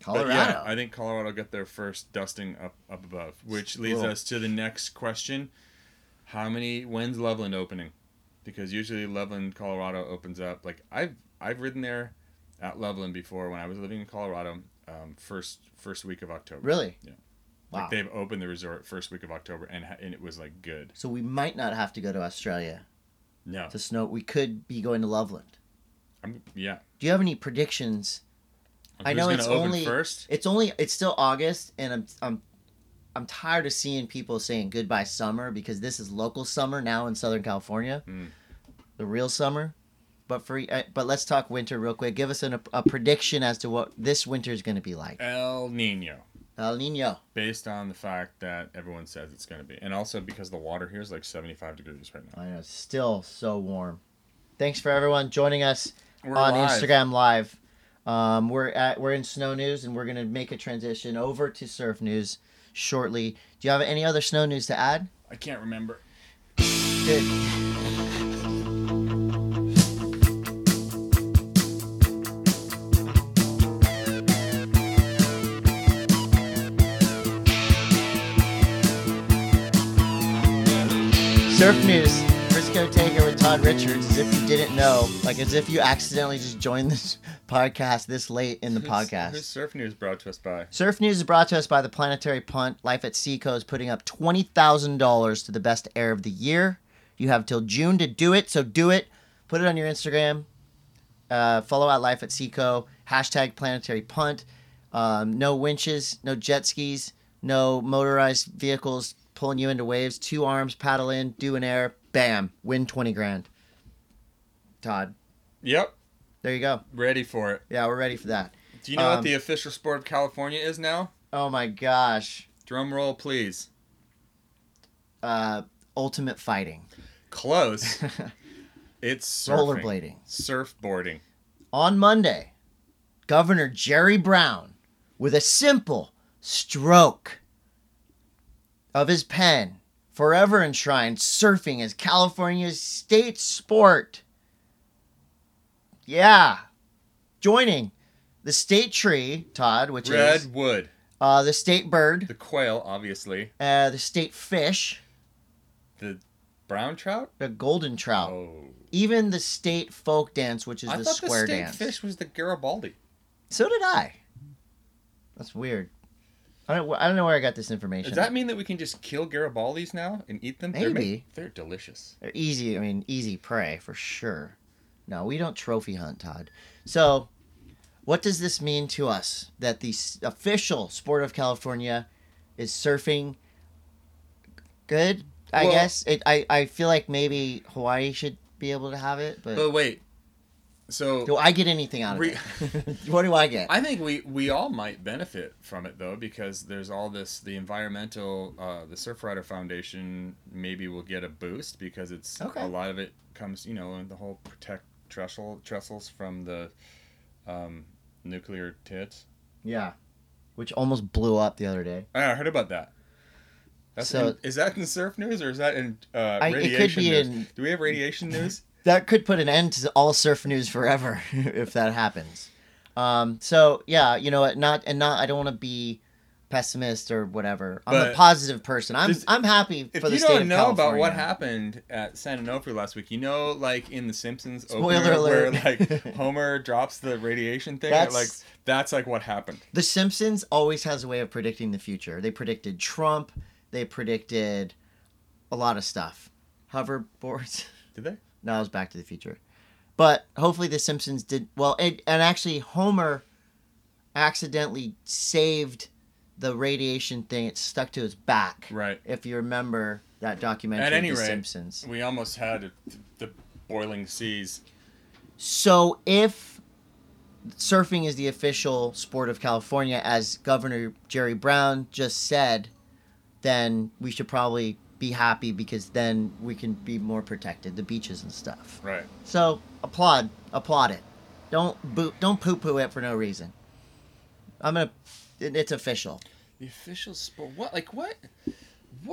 Colorado.
But yeah, I think Colorado got their first dusting up above, which leads us to the next question. When's Loveland opening? Because usually Loveland, Colorado opens up. Like I've ridden there at Loveland before when I was living in Colorado, first week of October.
Really?
Yeah.
Wow.
Like they've opened the resort first week of October and it was like good.
So we might not have to go to Australia
No.
to snow. We could be going to Loveland.
Yeah.
Do you have any predictions? I know
Who's
it's
gonna open
only
first?
it's still August, and I'm tired of seeing people saying goodbye summer because this is local summer now in Southern California, the real summer. But let's talk winter real quick. Give us a prediction as to what this winter is going to be like.
El Nino.
El Nino.
Based on the fact that everyone says it's going to be. And also because the water here is like 75 degrees right now.
I know, it's still so warm. Thanks for everyone joining us
We're
on
live.
Instagram Live. We're in snow news, and we're gonna make a transition over to surf news shortly. Do you have any other snow news to add?
I can't remember.
Good. Surf news. Frisco Taker with Todd Richards. As if you didn't know, like as if you accidentally just joined this podcast this late in the podcast.
Who's Surf News brought to us by?
Surf News is brought to us by the Planetary Punt. Life at Seaco is putting up $20,000 to the best air of the year. You have till June to do it, so do it. Put it on your Instagram. Follow at Life at Seaco. Hashtag Planetary Punt. No winches, no jet skis, no motorized vehicles pulling you into waves. 2 arms, paddle in, do an air, bam, win 20 grand. Todd,
Yep.
there you go.
Ready for it.
Yeah, we're ready for that.
Do you know what the official sport of California is now?
Oh my gosh.
Drum roll, please.
Ultimate fighting.
Close. It's surfing.
Rollerblading.
Surfboarding.
On Monday, Governor Jerry Brown, with a simple stroke of his pen, forever enshrined surfing as California's state sport. Yeah. Joining the state tree, Todd, which is
Redwood.
the state bird,
The quail, obviously.
the state fish,
The brown trout?
the golden trout,
Oh.
even the state folk dance, which is
I
the
thought
square
the state
dance.
fish was the Garibaldi.
So did I. That's weird. I don't know where I got this information.
Does that mean that we can just kill Garibaldis now and eat them?
Maybe.
They're delicious.
They're easy. I mean, easy prey for sure. No, we don't trophy hunt, Todd. So, what does this mean to us? That the official sport of California is surfing. Good, I
Well-
guess. I feel like maybe Hawaii should be able to have it, but
But wait. So
do I get anything out of it? What do I get?
I think we all might benefit from it though, because there's all this, the environmental, the Surfrider Foundation maybe will get a boost because it's
Okay.
a lot of it comes, and the whole protect trestles from the nuclear tits.
Yeah, which almost blew up the other day.
I heard about that. Is that in surf news or is that in radiation
it could be
news?
in-
Do we have radiation news?
That could put an end to all surf news forever if that happens. So yeah, you know what? I don't want to be pessimist or whatever. I'm a
But
positive person. I'm happy
If
for the
you
state
don't
of
know
California.
about what happened at San Onofre last week, like in The Simpsons
Spoiler
opener
alert.
where like Homer drops the radiation thing, that's like what happened.
The Simpsons always has a way of predicting the future. They predicted Trump. They predicted a lot of stuff. Hoverboards.
Did they?
No, it was Back to the Future. But hopefully the Simpsons did well. And actually, Homer accidentally saved the radiation thing. It stuck to his back.
Right.
If you remember that documentary
At any
of The
rate,
Simpsons.
we almost had the boiling seas.
So if surfing is the official sport of California, as Governor Jerry Brown just said, then we should probably be happy because then we can be more protected, the beaches and stuff.
Right.
So applaud it. Don't poo-poo it for no reason. It's official.
The official sport. What? Like what?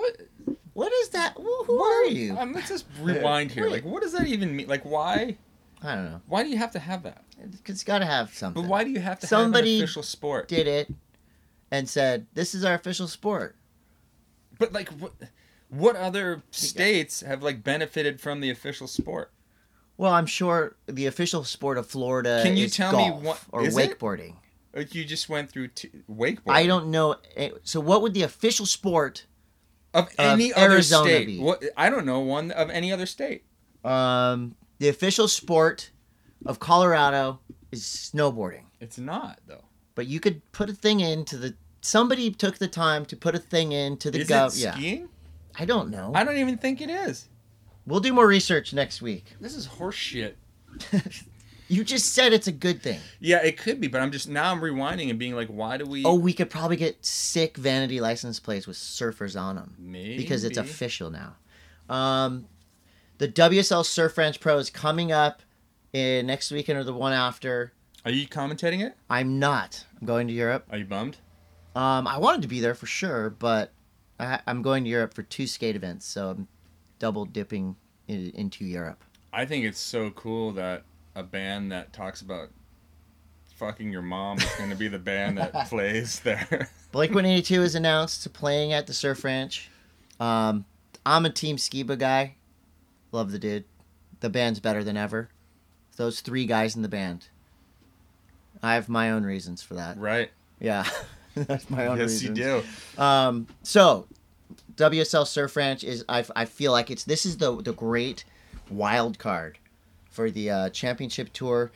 What is that? Who are you?
Let's just rewind here.
Wait.
Like, what does that even mean? Like, why?
I don't know.
Why do you have to have that?
It's got to have something.
But why do you have to
Somebody
have an official sport?
did it and said, this is our official sport.
But like, what other states have like benefited from the official sport?
Well, I'm sure the official sport of Florida
Can you
is
tell
golf
me what
or
is it?
wakeboarding.
Like you just went through wakeboarding.
I don't know. So what would the official sport
of any other
Arizona
state?
be?
What I don't know one of any other state.
The official sport of Colorado is snowboarding.
It's not though.
But you could put a thing into the. Somebody took the time to put a thing into the
Is it skiing?
Yeah. I don't know.
I don't even think it is.
We'll do more research next week.
This is horse shit.
You just said it's a good thing.
Yeah, it could be, but I'm rewinding and being like, why do we?
Oh, we could probably get sick vanity license plates with surfers on them.
Maybe.
Because it's official now. The WSL Surf Ranch Pro is coming up next weekend or the one after.
Are you commentating it?
I'm not. I'm going to Europe.
Are you bummed?
I wanted to be there for sure, but I'm going to Europe for 2 skate events, so I'm double dipping into Europe.
I think it's so cool that a band that talks about fucking your mom is going to be the band that plays there.
Blink-182 is announced to playing at the Surf Ranch. I'm a Team Skiba guy. Love the dude. The band's better than ever. Those 3 guys in the band. I have my own reasons for that.
Right.
Yeah. That's my own reasons.
Yes, you do.
So, WSL Surf Ranch is, I feel like this is the great wild card for the championship tour.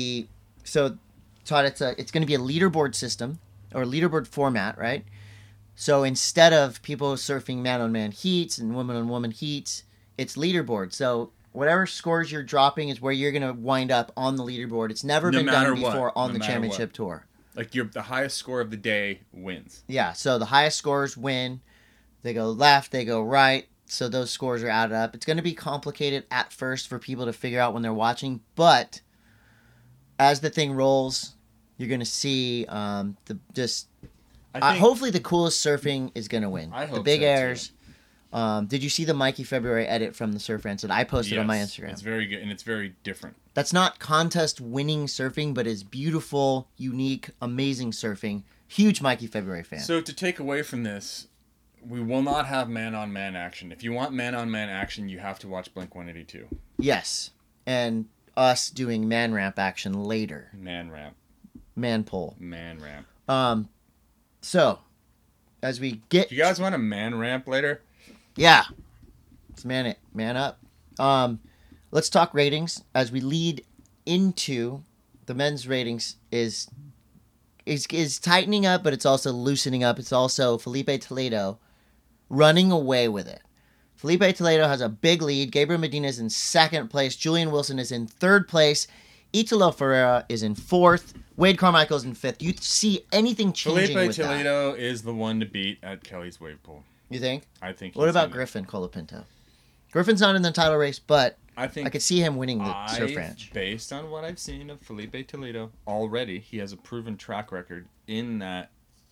Todd, it's going to be a leaderboard system or leaderboard format, right? So instead of people surfing man-on-man heats and woman-on-woman heats, it's leaderboard. So whatever scores you're dropping is where you're going to wind up on the leaderboard. It's never been done before on the championship tour.
Like the highest score of the day wins.
Yeah, so the highest scores win. They go left, they go right. So those scores are added up. It's going to be complicated at first for people to figure out when they're watching, but as the thing rolls, you're going to see hopefully the coolest surfing is going to win.
I hope
the big
so,
airs. Did you see the Mikey February edit from the Surf Ranch that I posted on my Instagram?
It's very good and it's very different.
That's not contest winning surfing, but is beautiful, unique, amazing surfing. Huge Mikey February fan.
So to take away from this, we will not have man-on-man action. If you want man-on-man action, you have to watch Blink-182.
Yes. And us doing man ramp action later.
Man ramp.
Man pole.
Man ramp.
So, as we get...
You guys want a man ramp later?
Yeah. Let's man up. Let's talk ratings. As we lead into the men's ratings is tightening up, but it's also loosening up. It's also Felipe Toledo running away with it. Felipe Toledo has a big lead. Gabriel Medina is in 2nd place. Julian Wilson is in 3rd place. Italo Ferreira is in 4th. Wade Carmichael is in 5th. Do you see anything changing
Felipe
with
Toledo is the one to beat at Kelly's wave pool.
You think?
I think.
What about Griffin Colapinto? Griffin's not in the title race, but I could see him winning the Surf Ranch.
Based on what I've seen of Felipe Toledo already, he has a proven track record in that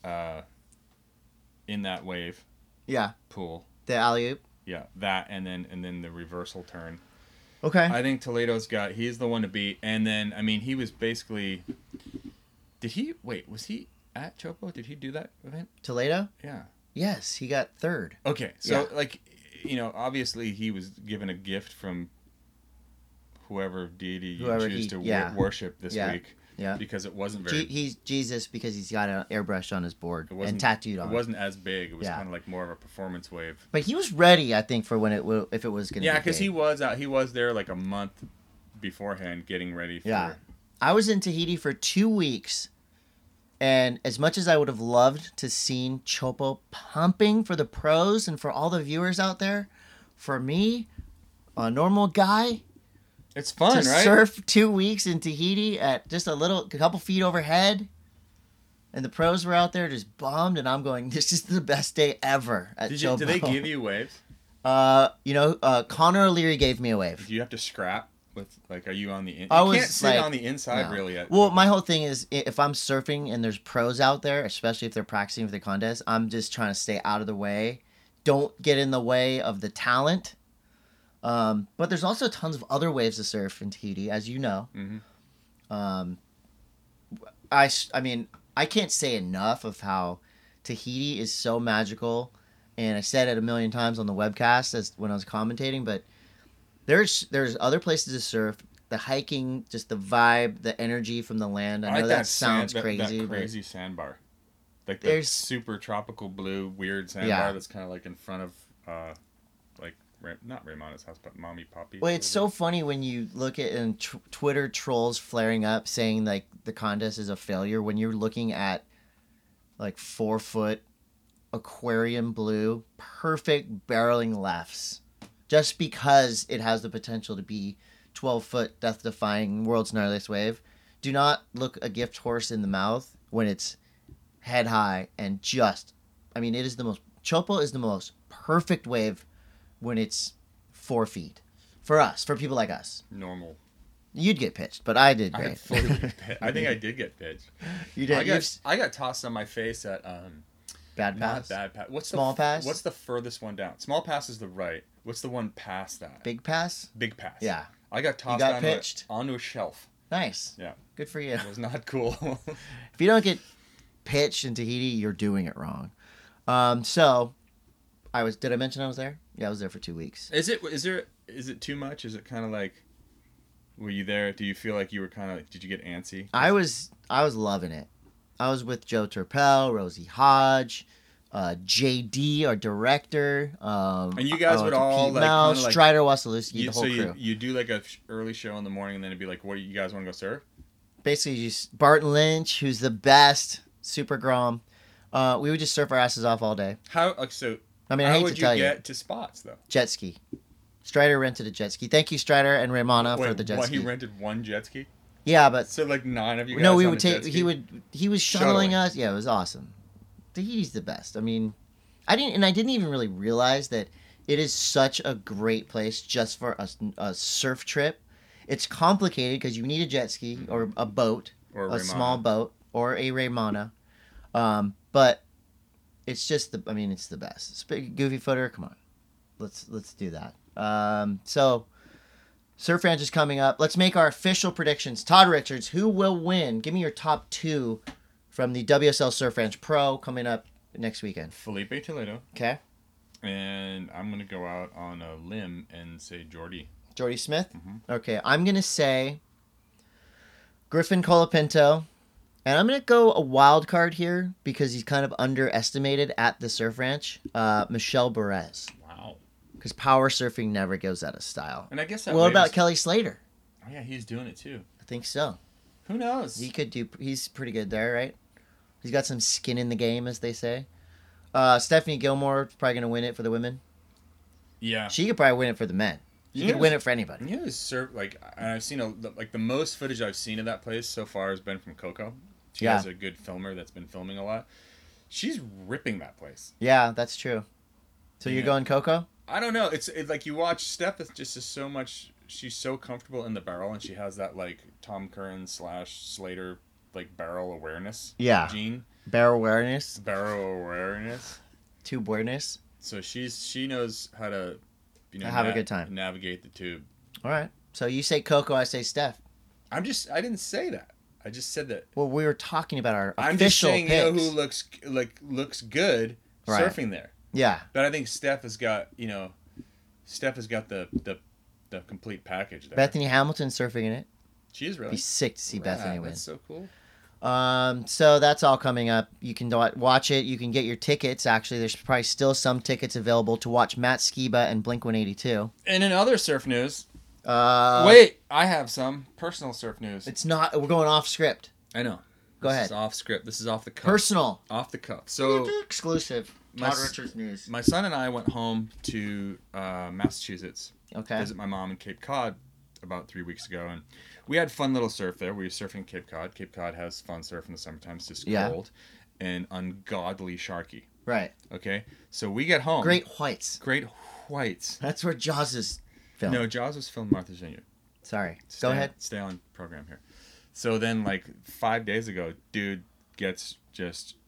wave.
Yeah.
Pool.
The alley-oop.
Yeah, that and then the reversal turn.
Okay.
I think he's the one to beat. And then he was basically. Was he at Chopo? Did he do that event?
Toledo?
Yeah.
Yes, he got 3rd.
Okay, so obviously he was given a gift from whoever deity you choose to worship this week. Yeah. Because it wasn't very...
He's Jesus because he's got an airbrush on his board and tattooed on it.
It wasn't as big. It was kind of like more of a performance wave.
But he was ready, I think, for if it was going to be
Yeah, because he was there like a month beforehand getting ready for...
Yeah. I was in Tahiti for 2 weeks, and as much as I would have loved to seen Chopo pumping for the pros and for all the viewers out there, for me, a normal guy...
It's fun,
to
right?
Surf 2 weeks in Tahiti at just a couple feet overhead, and the pros were out there just bummed, and I'm going, this is the best day ever at Chopo.
Did they give you waves?
Connor O'Leary gave me a wave.
Do you have to scrap with, are you on the inside? You can't sit on the inside really yet.
Well, my whole thing is, if I'm surfing and there's pros out there, especially if they're practicing for the contest, I'm just trying to stay out of the way. Don't get in the way of the talent. But there's also tons of other waves to surf in Tahiti, as you know.
Mm-hmm.
I mean, I can't say enough of how Tahiti is so magical, and I said it a million times on the webcast as when I was commentating. But there's other places to surf. The hiking, just the vibe, the energy from the land. I know that sounds crazy,
that crazy sandbar, like the
there's
super tropical blue weird sandbar
Yeah.
that's kind of like in front of, like not Raymana's house, but Mommy Poppy.
Well, it's so funny when you look at and Twitter trolls flaring up saying like the contest is a failure when you're looking at like 4-foot aquarium blue, perfect barreling lefts, just because it has the potential to be 12-foot death-defying world's gnarliest wave. Do not look a gift horse in the mouth when it's head high and just. I mean, it is the most. Chopo is the most perfect wave when it's 4 feet. For us, for people like us.
normal.
You'd get pitched, but I did
I
great.
I think I did get pitched.
You did.
I got tossed on my face at
Bad
not
pass.
bad pass. What's
Small pass?
What's the furthest one down? Small pass is the right. What's the one past that?
Big pass.
Big pass.
Yeah.
I got tossed
got pitched?
onto a shelf.
Nice.
Yeah.
Good for you.
It was not cool.
If you don't get pitched in Tahiti, you're doing it wrong. So, did I mention I was there? Yeah, I was there for 2 weeks.
Is it too much? Is it kind of like, were you there? Do you feel like you were kind of, did you get antsy?
I was loving it. I was with Joe Turpel, Rosie Hodge, JD, our director.
And you guys would
Pete
all like,
Mel,
kinda like
Strider Wasilewski, the whole crew.
you do like a early show in the morning, and then it'd be like, what do you guys want to go surf?
Basically, just Barton Lynch, who's the best, super grom. We would just surf our asses off all day.
I
I hate
how
to
would
tell
you
you.
get to spots though?
Jet ski. Strider rented a jet ski. Thank you, Strider and Raymana, for the jet ski.
He rented one jet ski.
Yeah, but
So like 9 of you guys.
no, we
on
would
a jet
take.
ski?
He was shuttling us. Yeah, it was awesome. Tahiti's the best. I mean, I didn't even really realize that it is such a great place just for a surf trip. It's complicated because you need a jet ski or a boat,
Or
a
Raymana.
small boat, or a Raymana. But it's just it's the best. Goofy Footer, come on, let's do that. So Surf Ranch is coming up. Let's make our official predictions. Todd Richards, who will win? Give me your top 2 from the WSL Surf Ranch Pro coming up next weekend.
Felipe Toledo,
Okay,
and I'm gonna go out on a limb and say Jordy.
Jordy Smith.
Mhm.
Okay, I'm gonna say Griffin Colapinto, and I'm gonna go a wild card here because he's kind of underestimated at the Surf Ranch. Michelle Perez,
Wow.
because power surfing never goes out of style.
And I guess that.
What
wave
about
is-
Kelly Slater?
Oh yeah, he's doing it too.
I think so.
Who knows?
He's pretty good there, right? He's got some skin in the game, as they say. Stephanie Gilmore is probably gonna win it for the women.
Yeah.
She could probably win it for the men. She
Yes.
could win it for anybody.
Yeah, surf like, and I've seen the most footage I've seen of that place so far has been from Coco. She
Yeah.
has a good filmer that's been filming a lot. She's ripping that place.
Yeah, that's true. So you're
Yeah.
going Coco?
I don't know. It's like you watch Steph. It's just is so much. She's so comfortable in the barrel, and she has that like Tom Curran / Slater like barrel awareness.
Yeah.
Gene.
Barrel awareness,
Barrel awareness.
tube awareness.
So she knows how to,
Have a good time.
navigate the tube.
All right. So you say Coco, I say Steph.
I didn't say that. I just said that.
Well, we were talking about our
I'm just
official
saying,
picks.
you know who looks good
Right.
surfing there.
Yeah.
But I think Steph has got the complete package there.
Bethany Hamilton surfing in it.
She is really.
Be sick to see Bethany win.
That's so cool.
So that's all coming up. You can watch it. You can get your tickets. Actually, there's probably still some tickets available to watch Matt Skiba and Blink-182.
And in other surf news,
Wait,
I have some personal surf news.
it's not. We're going off script.
I know.
Go
This
ahead.
is off script. This is off the cuff.
Personal.
Off the cuff. So
Exclusive.
My
Todd
s-
Richards news.
my son and I went home to Massachusetts.
Okay.
Visit my mom in Cape Cod about 3 weeks ago, and we had fun little surf there. We were surfing in Cape Cod. Cape Cod has fun surf in the summertime. It's just
Yeah.
cold and ungodly sharky.
Right.
Okay, so we get home.
Great Whites.
Great Whites.
That's where Jaws is filmed.
No, Jaws was filmed Martha's Vineyard.
Sorry.
Stay
Go
on-
ahead.
Stay on program here. So then, like 5 days ago, dude gets just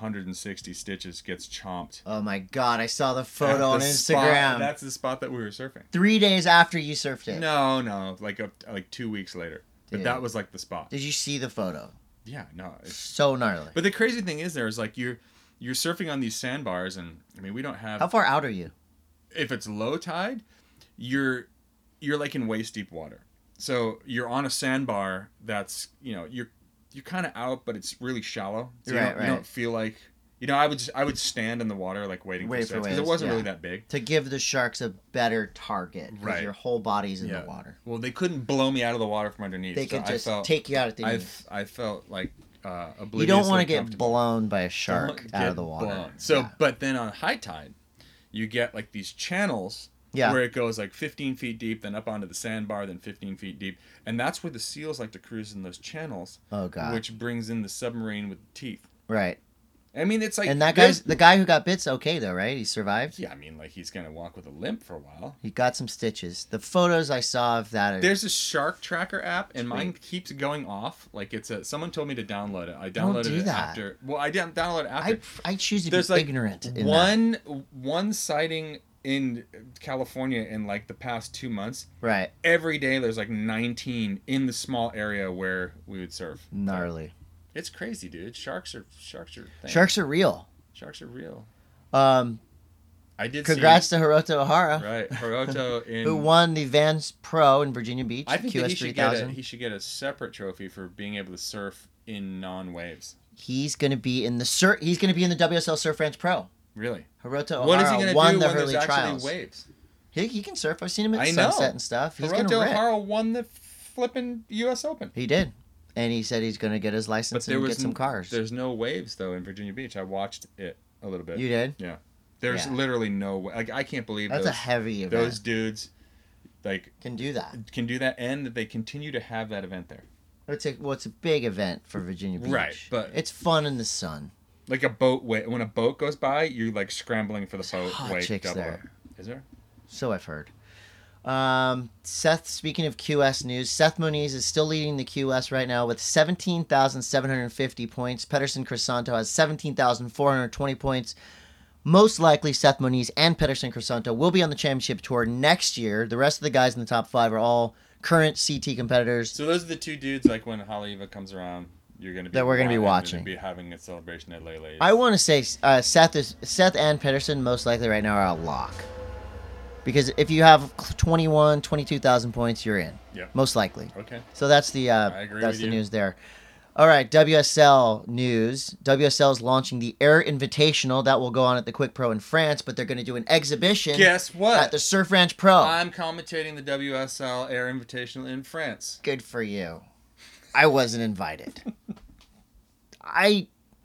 160 stitches gets chomped.
Oh my God, I saw the photo on
At the
Instagram.
spot- that's the spot that we were surfing.
3 days after you surfed it.
No, like 2 weeks later. But
Dude.
that was like the spot.
Did you see the photo?
Yeah, no.
So gnarly.
But the crazy thing is, like you're surfing on these sandbars, and I mean we don't have.
How far out are you?
If it's low tide, you're like in waist deep water. So you're on a sandbar that's you're kind of out, but it's really shallow. So
Right.
you don't feel like I would stand in the water like waiting
Wait
for
for
because it
waves,
wasn't
yeah.
really that big.
To give the sharks a better target. Because
Right.
your whole body's in
Yeah.
the water.
Well, they couldn't blow me out of the water from underneath.
They
so
could just
I felt,
take you out at the knees.
I felt like obliviously
You don't want to get
comfortable.
blown by a shark
Don't
out
get
of the water.
blown. So,
Yeah.
but then on high tide, you get like these channels
Yeah.
where it goes like 15 feet deep, then up onto the sandbar, then 15 feet deep. And that's where the seals like to cruise in those channels,
Oh God.
which brings in the submarine with teeth.
Right.
I mean, it's like...
And that
there's-
the guy who got bit's okay though, right? He survived.
Yeah, I mean, like he's going to walk with a limp for a while.
He got some stitches. The photos I saw of that are
There's a shark tracker app, and mine
Sweet.
keeps going off. Like someone told me to download it. I
Don't
downloaded
do
it
that.
after. Well, I didn't download it after.
I choose to
There's
be
like
ignorant in that.
one sighting in California in like the past 2 months.
Right.
Every day there's like 19 in the small area where we would surf.
Gnarly.
It's crazy, dude. Sharks are thing.
Sharks are real.
Sharks are real.
Um,
I did.
congrats to Hiroto Ohara,
See, right, Hiroto in.
who won the Vans Pro in Virginia Beach.
I think that
QS 3000.
he should get a separate trophy for being able to surf in non-waves.
He's gonna be in the He's gonna be in the WSL Surf Ranch Pro.
Really?
Hiroto
What is he
Ohara
going to
won
do
the
when there's
Hurley
actually
trials.
waves?
He can surf. I've seen him at
I know.
Sunset and stuff. He's
Hiroto
gonna rip.
Ohara won the flipping U.S. Open.
He did, and he said he's gonna get his license and get some cars.
There's no waves though in Virginia Beach. I watched it a little bit.
You did?
Yeah. There's
Yeah.
literally no way. Like I can't believe
That's
those,
a heavy event.
those dudes like
Can do that.
can do that, and that they continue to have that event there.
It's a big event for Virginia Beach.
Right, but-
it's fun in the sun.
Like a boat wait. When a boat goes by, you're like scrambling for the boat.
hot
Wait,
chicks
double
there.
up. Is there?
So I've heard. Seth, speaking of QS news, Seth Moniz is still leading the QS right now with 17,750 points. Pedersen Crisanto has 17,420 points. Most likely, Seth Moniz and Pedersen Crisanto will be on the championship tour next year. The rest of the guys in the top 5 are all current CT competitors.
So those are the two dudes. Like when Haleiwa comes around, you're gonna be
That we're gonna be watching.
Be having a celebration at Lele's.
I want to say Seth and Pedersen most likely right now are a lock. Because if you have 21, 22,000 points, you're in.
Yeah.
Most likely.
Okay.
So that's the
agree
that's
with
the
you.
news there. All right, WSL news. WSL is launching the Air Invitational that will go on at the Quick Pro in France, but they're going to do an exhibition
Guess what?
at the Surf Ranch Pro.
I'm commentating the WSL Air Invitational in France.
Good for you. I wasn't invited. I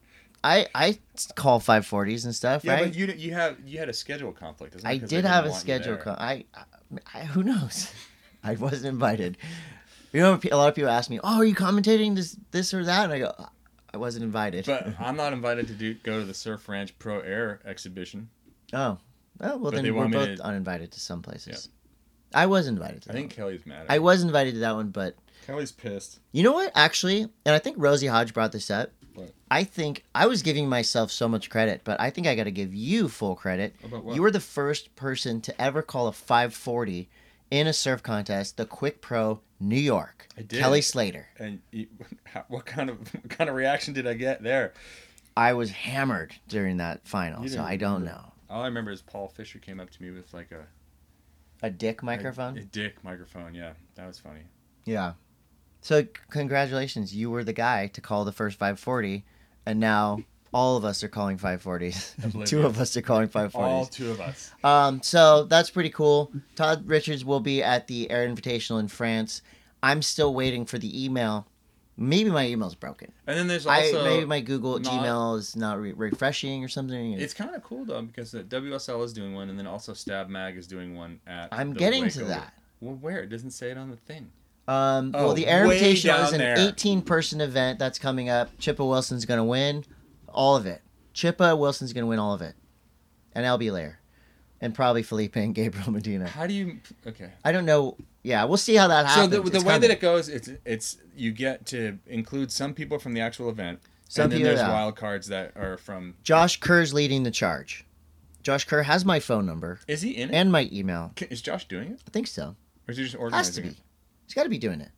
call 540s and stuff,
Yeah,
right?
but you had a schedule conflict. Isn't it?
I
'Cause they
did
didn't
have a
want you
schedule.
there.
I who knows? I wasn't invited. You know, a lot of people ask me, "Oh, are you commentating this or that?" And I go, "I wasn't invited."
But I'm not invited to go to the Surf Ranch Pro Air exhibition.
oh, well,
But
then
they
we're
want me
both
to-
uninvited to some places. I was invited to
I
that
think
one.
Kelly's mad. At
I
me.
was invited to that one, but
Kelly's pissed.
you know what? Actually, and I think Rosie Hodge brought this up.
What?
I think I was giving myself so much credit, but I think I got to give you full credit.
About what?
You were the first person to ever call a 540 in a surf contest, the Quick Pro New York.
I did.
Kelly Slater.
And what kind of reaction did I get there?
I was hammered during that final,
You
so
didn't
I don't
remember.
know.
All I remember is Paul Fisher came up to me with like
A dick microphone?
a dick microphone. Yeah, that was funny.
Yeah. So congratulations, you were the guy to call the first 540, and now all of us are calling 540s.
Oblivious.
Two of us are calling
All
540s.
two of us.
So that's pretty cool. Todd Richards will be at the Air Invitational in France. I'm still waiting for the email. Maybe my email's broken.
And then there's also
Maybe my Google
not-
Gmail is not refreshing or something.
It's kind of cool though because the WSL is doing one, and then also Stab Mag is doing one at.
I'm
the
getting
Waco.
to that.
Well, where? It doesn't say it on the thing.
Well, the Air
way
Invitational is
down
an
there.
18-person event that's coming up. Chippa Wilson's going to win all of it. Chippa Wilson's going to win all of it. And Albie Lair. And probably Felipe and Gabriel Medina.
How do you? Okay.
I don't know. Yeah, we'll see how that
So
happens.
the
It's
way that
coming.
it goes, it's you get to include some people from the actual event.
Some
and then
people,
there's
yeah.
wild cards that are from.
Josh Kerr's leading the charge. Josh Kerr has my phone number
Is he in it?
and my email.
Is Josh doing it?
I think so.
Or is he just
Has to
organizing
be.
it?
He's got to be doing it.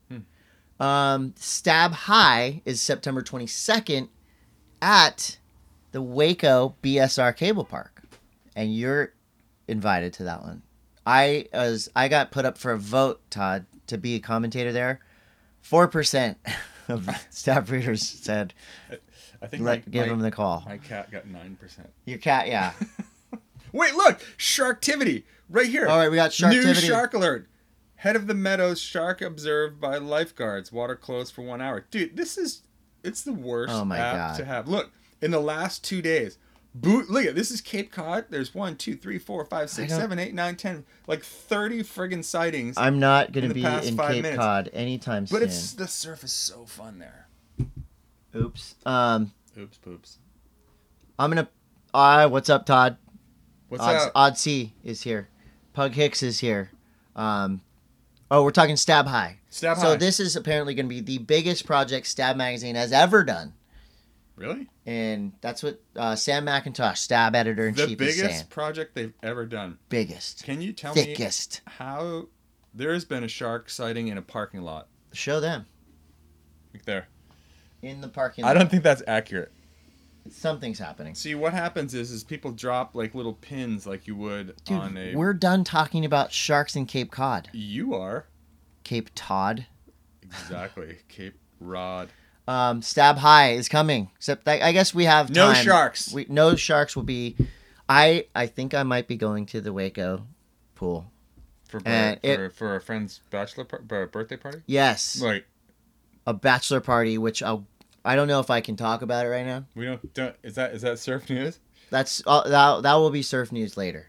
Stab High is September 22nd at the Waco BSR Cable Park, and you're invited to that one. I got put up for a vote, Todd, to be a commentator there. 4% of staff readers said
I think
give him the call.
My cat got 9%.
Your cat, yeah.
Wait, look! Sharktivity! Right here.
All right, we got
New
Sharktivity.
shark alert. Head of the meadows, shark observed by lifeguards. Water closed for 1 hour. Dude, it's the worst
Oh my
app
God.
to have. Look, in the last 2 days, look at this is Cape Cod. There's 1, 2, 3, 4, 5, 6, 7, 8, 9, 10, like 30 friggin' sightings.
I'm not going
in
to
the
be
past
in
5
Cape
minutes.
Cod anytime
But
soon.
the surf is so fun there.
Oops.
Oops, poops.
I'm going to... what's up, Todd?
What's up?
Odd C is here. Pug Hicks is here. We're talking Stab High.
Stab
So
High.
this is apparently going to be the biggest project Stab Magazine has ever done.
Really?
And that's what Sam McIntosh, Stab Editor-in-Chief,
The
is saying.
biggest project they've ever done.
Biggest.
Can you tell me
Thickest.
how there has been a shark sighting in a parking lot?
Show them.
Like there.
In the parking
I
lot.
don't think that's accurate.
Something's happening.
See, what happens is people drop like little pins like you would
Dude,
on a...
we're done talking about sharks in Cape Cod.
You are.
Cape Todd.
Exactly. Cape Rod.
Stab High is coming. Except I guess we have
No
time.
sharks.
No sharks will be... I think I might be going to the Waco pool.
For a friend's birthday party?
Yes.
Like,
A bachelor party, which I don't know if I can talk about it right now.
we don't is that surf news?
That's that will be surf news later.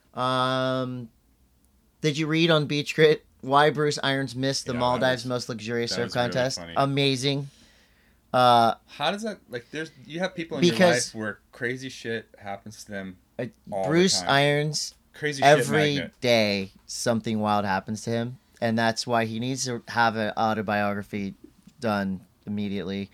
Did you read on Beach Grit why Bruce Irons missed the
Yeah,
Maldives
that was-
Most Luxurious
that
Surf
was really
Contest?
funny.
Amazing.
How does that like? You have people in your
Because-
life where crazy shit happens to them. all
Bruce
the time.
Irons,
Crazy shit
every
magnet.
day something wild happens to him, and that's why he needs to have an autobiography done immediately.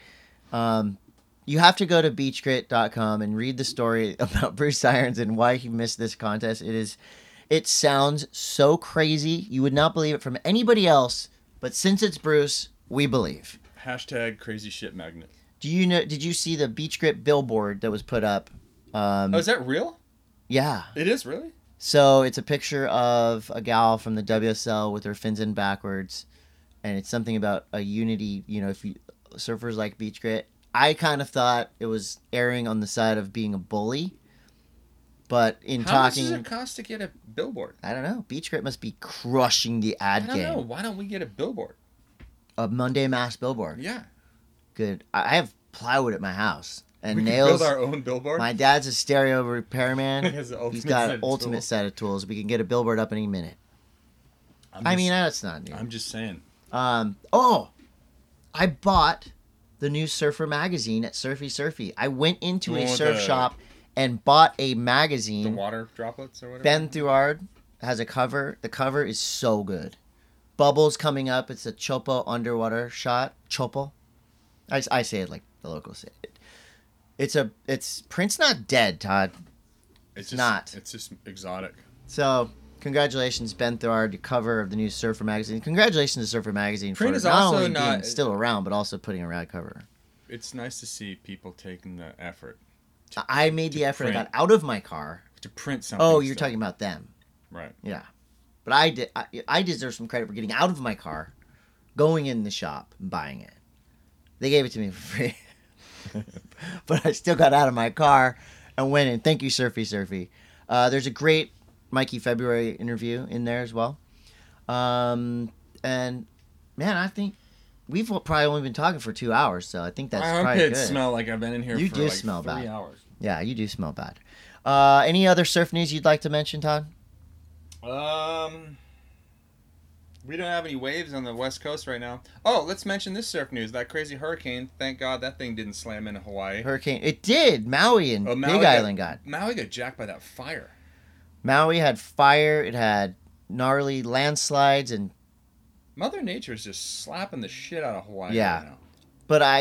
You have to go to beachgrit.com and read the story about Bruce Irons and why he missed this contest. It sounds so crazy. You would not believe it from anybody else, but since it's Bruce, we believe.
Hashtag crazy shit magnet.
Did you see the Beach Grit billboard that was put up?
Oh, is that real?
Yeah.
It is really.
So it's a picture of a gal from the WSL with her fins in backwards, and it's something about a unity. If surfers like Beach Grit, I kind of thought it was erring on the side of being a bully, but in
How much
talking,
does it cost to get a billboard?
I don't know. Beach Grit must be crushing the
I
ad
don't know.
game.
Why don't we get a billboard?
A Monday Mass billboard.
Yeah.
Good. I have plywood at my house and
We
nails.
could build our own billboard.
My dad's a stereo repairman.
He has an
He's
ultimate
got
set
an
of
ultimate
tools.
set of tools. We can get a billboard up any minute. I mean, that's not new.
I'm just saying.
I bought the new Surfer magazine at Surfy Surfy. I went into
The
a
one with
surf
the-
shop and bought a
The
magazine.
water droplets or whatever.
Ben Thuard has a cover. The cover is so good. Bubbles coming up. It's a Chopo underwater shot. Chopo. I say it like the locals say it. It's print's not dead, Todd.
It's just,
not.
It's just exotic.
So congratulations, Ben Thuard, the cover of the new Surfer magazine. Congratulations to Surfer magazine
Print
for
is
not
also
only being
not-
still around, but also putting a rad cover.
It's nice to see people taking the effort
I made the effort. I
print.
got out of my car.
to print something.
Oh, you're
still.
talking about them.
Right.
Yeah. But I did. I deserve some credit for getting out of my car, going in the shop, and buying it. They gave it to me for free. But I still got out of my car and went in. Thank you, Surfy Surfy. There's a great Mikey February interview in there as well. And, man, I think we've probably only been talking for 2 hours, so I think that's
My
probably
armpits
good.
smell like I've been in here
You
for
do
like
smell
3
bad.
hours.
Yeah, you do smell bad. Any other surf news you'd like to mention, Todd?
We don't have any waves on the west coast right now. Oh, let's mention this surf news. That crazy hurricane. Thank God that thing didn't slam into Hawaii.
Hurricane. It did. Maui and
Maui
Big Island got.
Maui got jacked by that fire.
Maui had fire. It had gnarly landslides, and
Mother Nature's just slapping the shit out of Hawaii
Yeah.
right now.
but I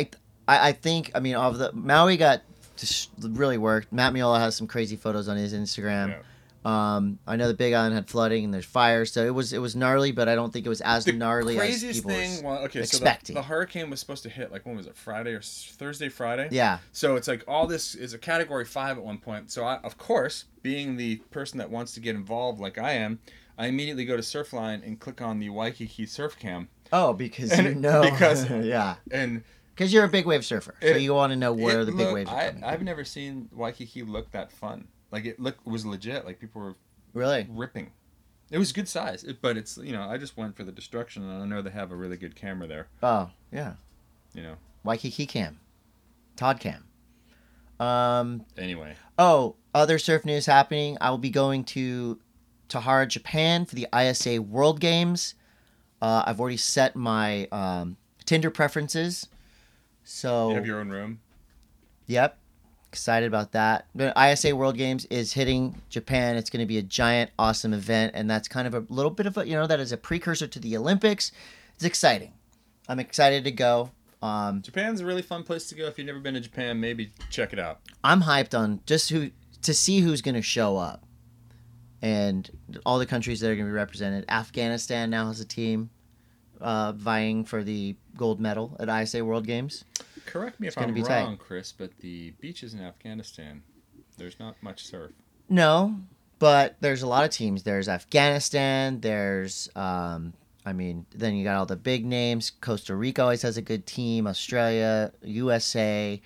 I think, I mean, of the Maui got just really worked. Matt Miola has some crazy photos on his Instagram. I know the Big Island had flooding and there's fire, so it was gnarly, but I don't think it was as gnarly as people were expecting.
So the hurricane was supposed to hit, like, when was it, Friday or Thursday, Friday?
Yeah.
So it's like all this is a Category 5 at one point. So I, of course, being the person that wants to get involved like I am, I immediately go to Surfline and click on the Waikiki Surf Cam.
Oh, because yeah.
And
because you're a big wave surfer, so you want to know where the big waves are coming
I've never seen Waikiki look that fun. Like, it was legit. Like, people were
really
ripping. It was good size, but it's, I just went for the destruction, and I know they have a really good camera there.
Oh, yeah. Waikiki Cam. Todd Cam.
Anyway.
Oh, other surf news happening. I will be going to Tahara, Japan for the ISA World Games. I've already set my Tinder preferences. So
you have your own room?
Yep. Excited about that. The ISA World Games is hitting Japan. It's going to be a giant, awesome event, and that's kind of a little bit of a, that is a precursor to the Olympics. It's exciting. I'm excited to go.
Japan's a really fun place to go. If you've never been to Japan, maybe check it out.
I'm hyped on to see who's going to show up, and all the countries that are going to be represented. Afghanistan now has a team vying for the gold medal at ISA World Games.
Correct me if I'm wrong, Chris, but the beaches in Afghanistan, there's not much surf.
No, but there's a lot of teams. There's Afghanistan. There's, then you got all the big names. Costa Rica always has a good team. Australia, USA,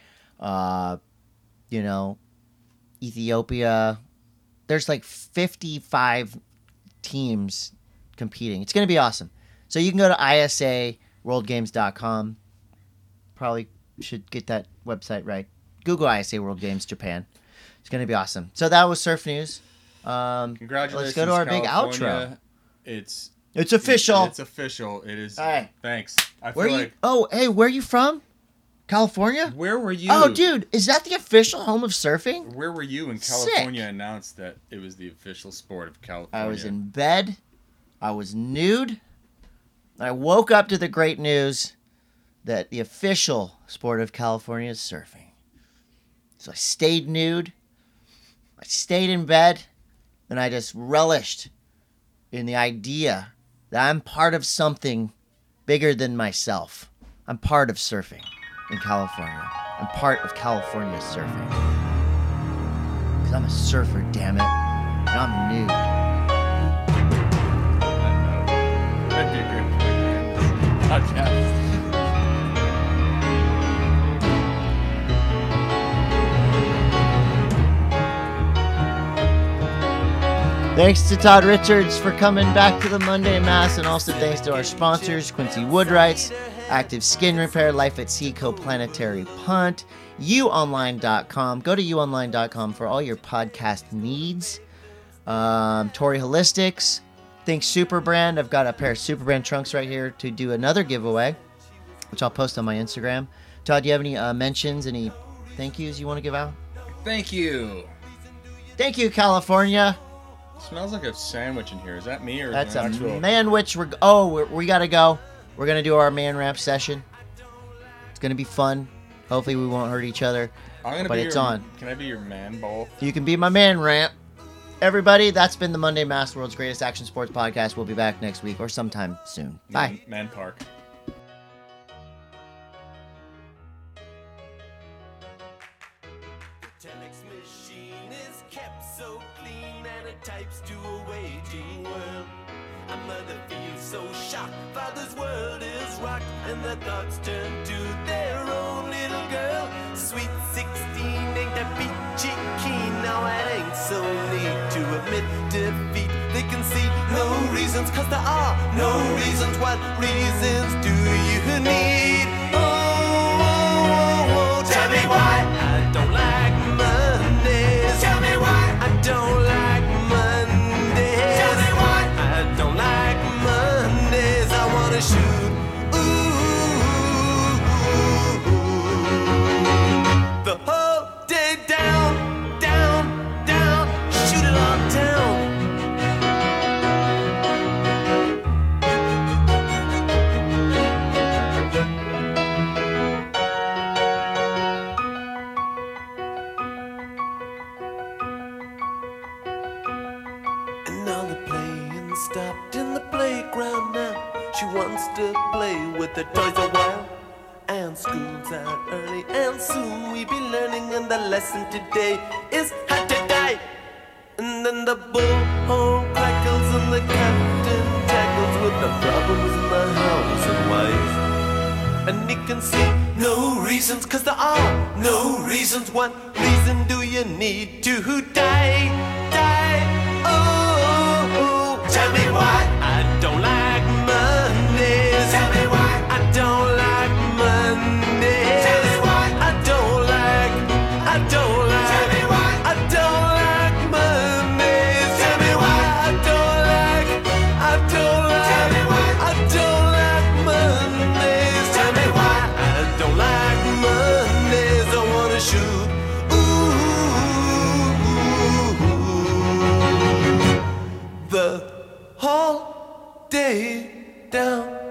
Ethiopia. There's like 55 teams competing. It's going to be awesome. So you can go to isaworldgames.com. Probably should get that website right. Google ISA World Games Japan. It's going to be awesome. So that was surf news.
Congratulations,
let's go to our
California.
Big outro. It's official.
It's official. It is.
All right.
Thanks.
Where are you from? California?
Where were you?
Oh, dude, is that the official home of surfing?
Where were you when California announced that it was the official sport of California?
I was in bed. I was nude. I woke up to the great news that the official sport of California is surfing. So I stayed nude. I stayed in bed. And I just relished in the idea that I'm part of something bigger than myself. I'm part of surfing in California. I'm part of California surfing. Because I'm a surfer, damn it. And I'm nude.
That'd be a great podcast.
Thanks to Todd Richards for coming back to the Monday Mass, and also thanks to our sponsors, Quincy Woodwrights, Active Skin Repair, Life at Sea, Planetary Punt, uonline.com. Go to uonline.com for all your podcast needs. Tory Holistics, Think Superbrand. I've got a pair of Superbrand trunks right here to do another giveaway, which I'll post on my Instagram. Todd, do you have any mentions, any thank yous you want to give out?
Thank you.
Thank you, California.
Smells like a sandwich in here. Is that me or
that's
is it
a
actual...
manwich? We gotta go. We're gonna do our man rap session. It's gonna be fun. Hopefully we won't hurt each other. It's on.
Can I be your man bowl?
You can be my man rap. Everybody, that's been the Monday Mass, World's Greatest Action Sports Podcast. We'll be back next week or sometime soon. Bye.
Man Park.
Types to a waging world. A mother feels so shocked. Father's world is rocked, and their thoughts turn to their own little girl. Sweet 16 ain't that peachy keen. Now it ain't so neat to admit defeat. They can see no reasons, cause there are no reasons. What reasons do you need? Oh, tell me why I don't like Mondays. Tell me why I don't like shoot. The whole day down, down, down, shoot it all down.
stopped in the playground now. She wants to play with the toys a while. And school's out early, and soon we be learning. And the lesson today is how to die. And then the bullhorn crackles and the captain tackles with the problems in the house and wife. And he can see no reasons, 'cause there are no reasons. What reason do you need to die? Die, oh, tell me why I don't like Mondays. Tell me why I don't like Mondays. Tell me why I don't like, tell me why I don't like Mondays. Tell me why I don't like, tell me why I don't like Mondays. Tell me why I don't like Mondays. I wanna shoot, the whole day down.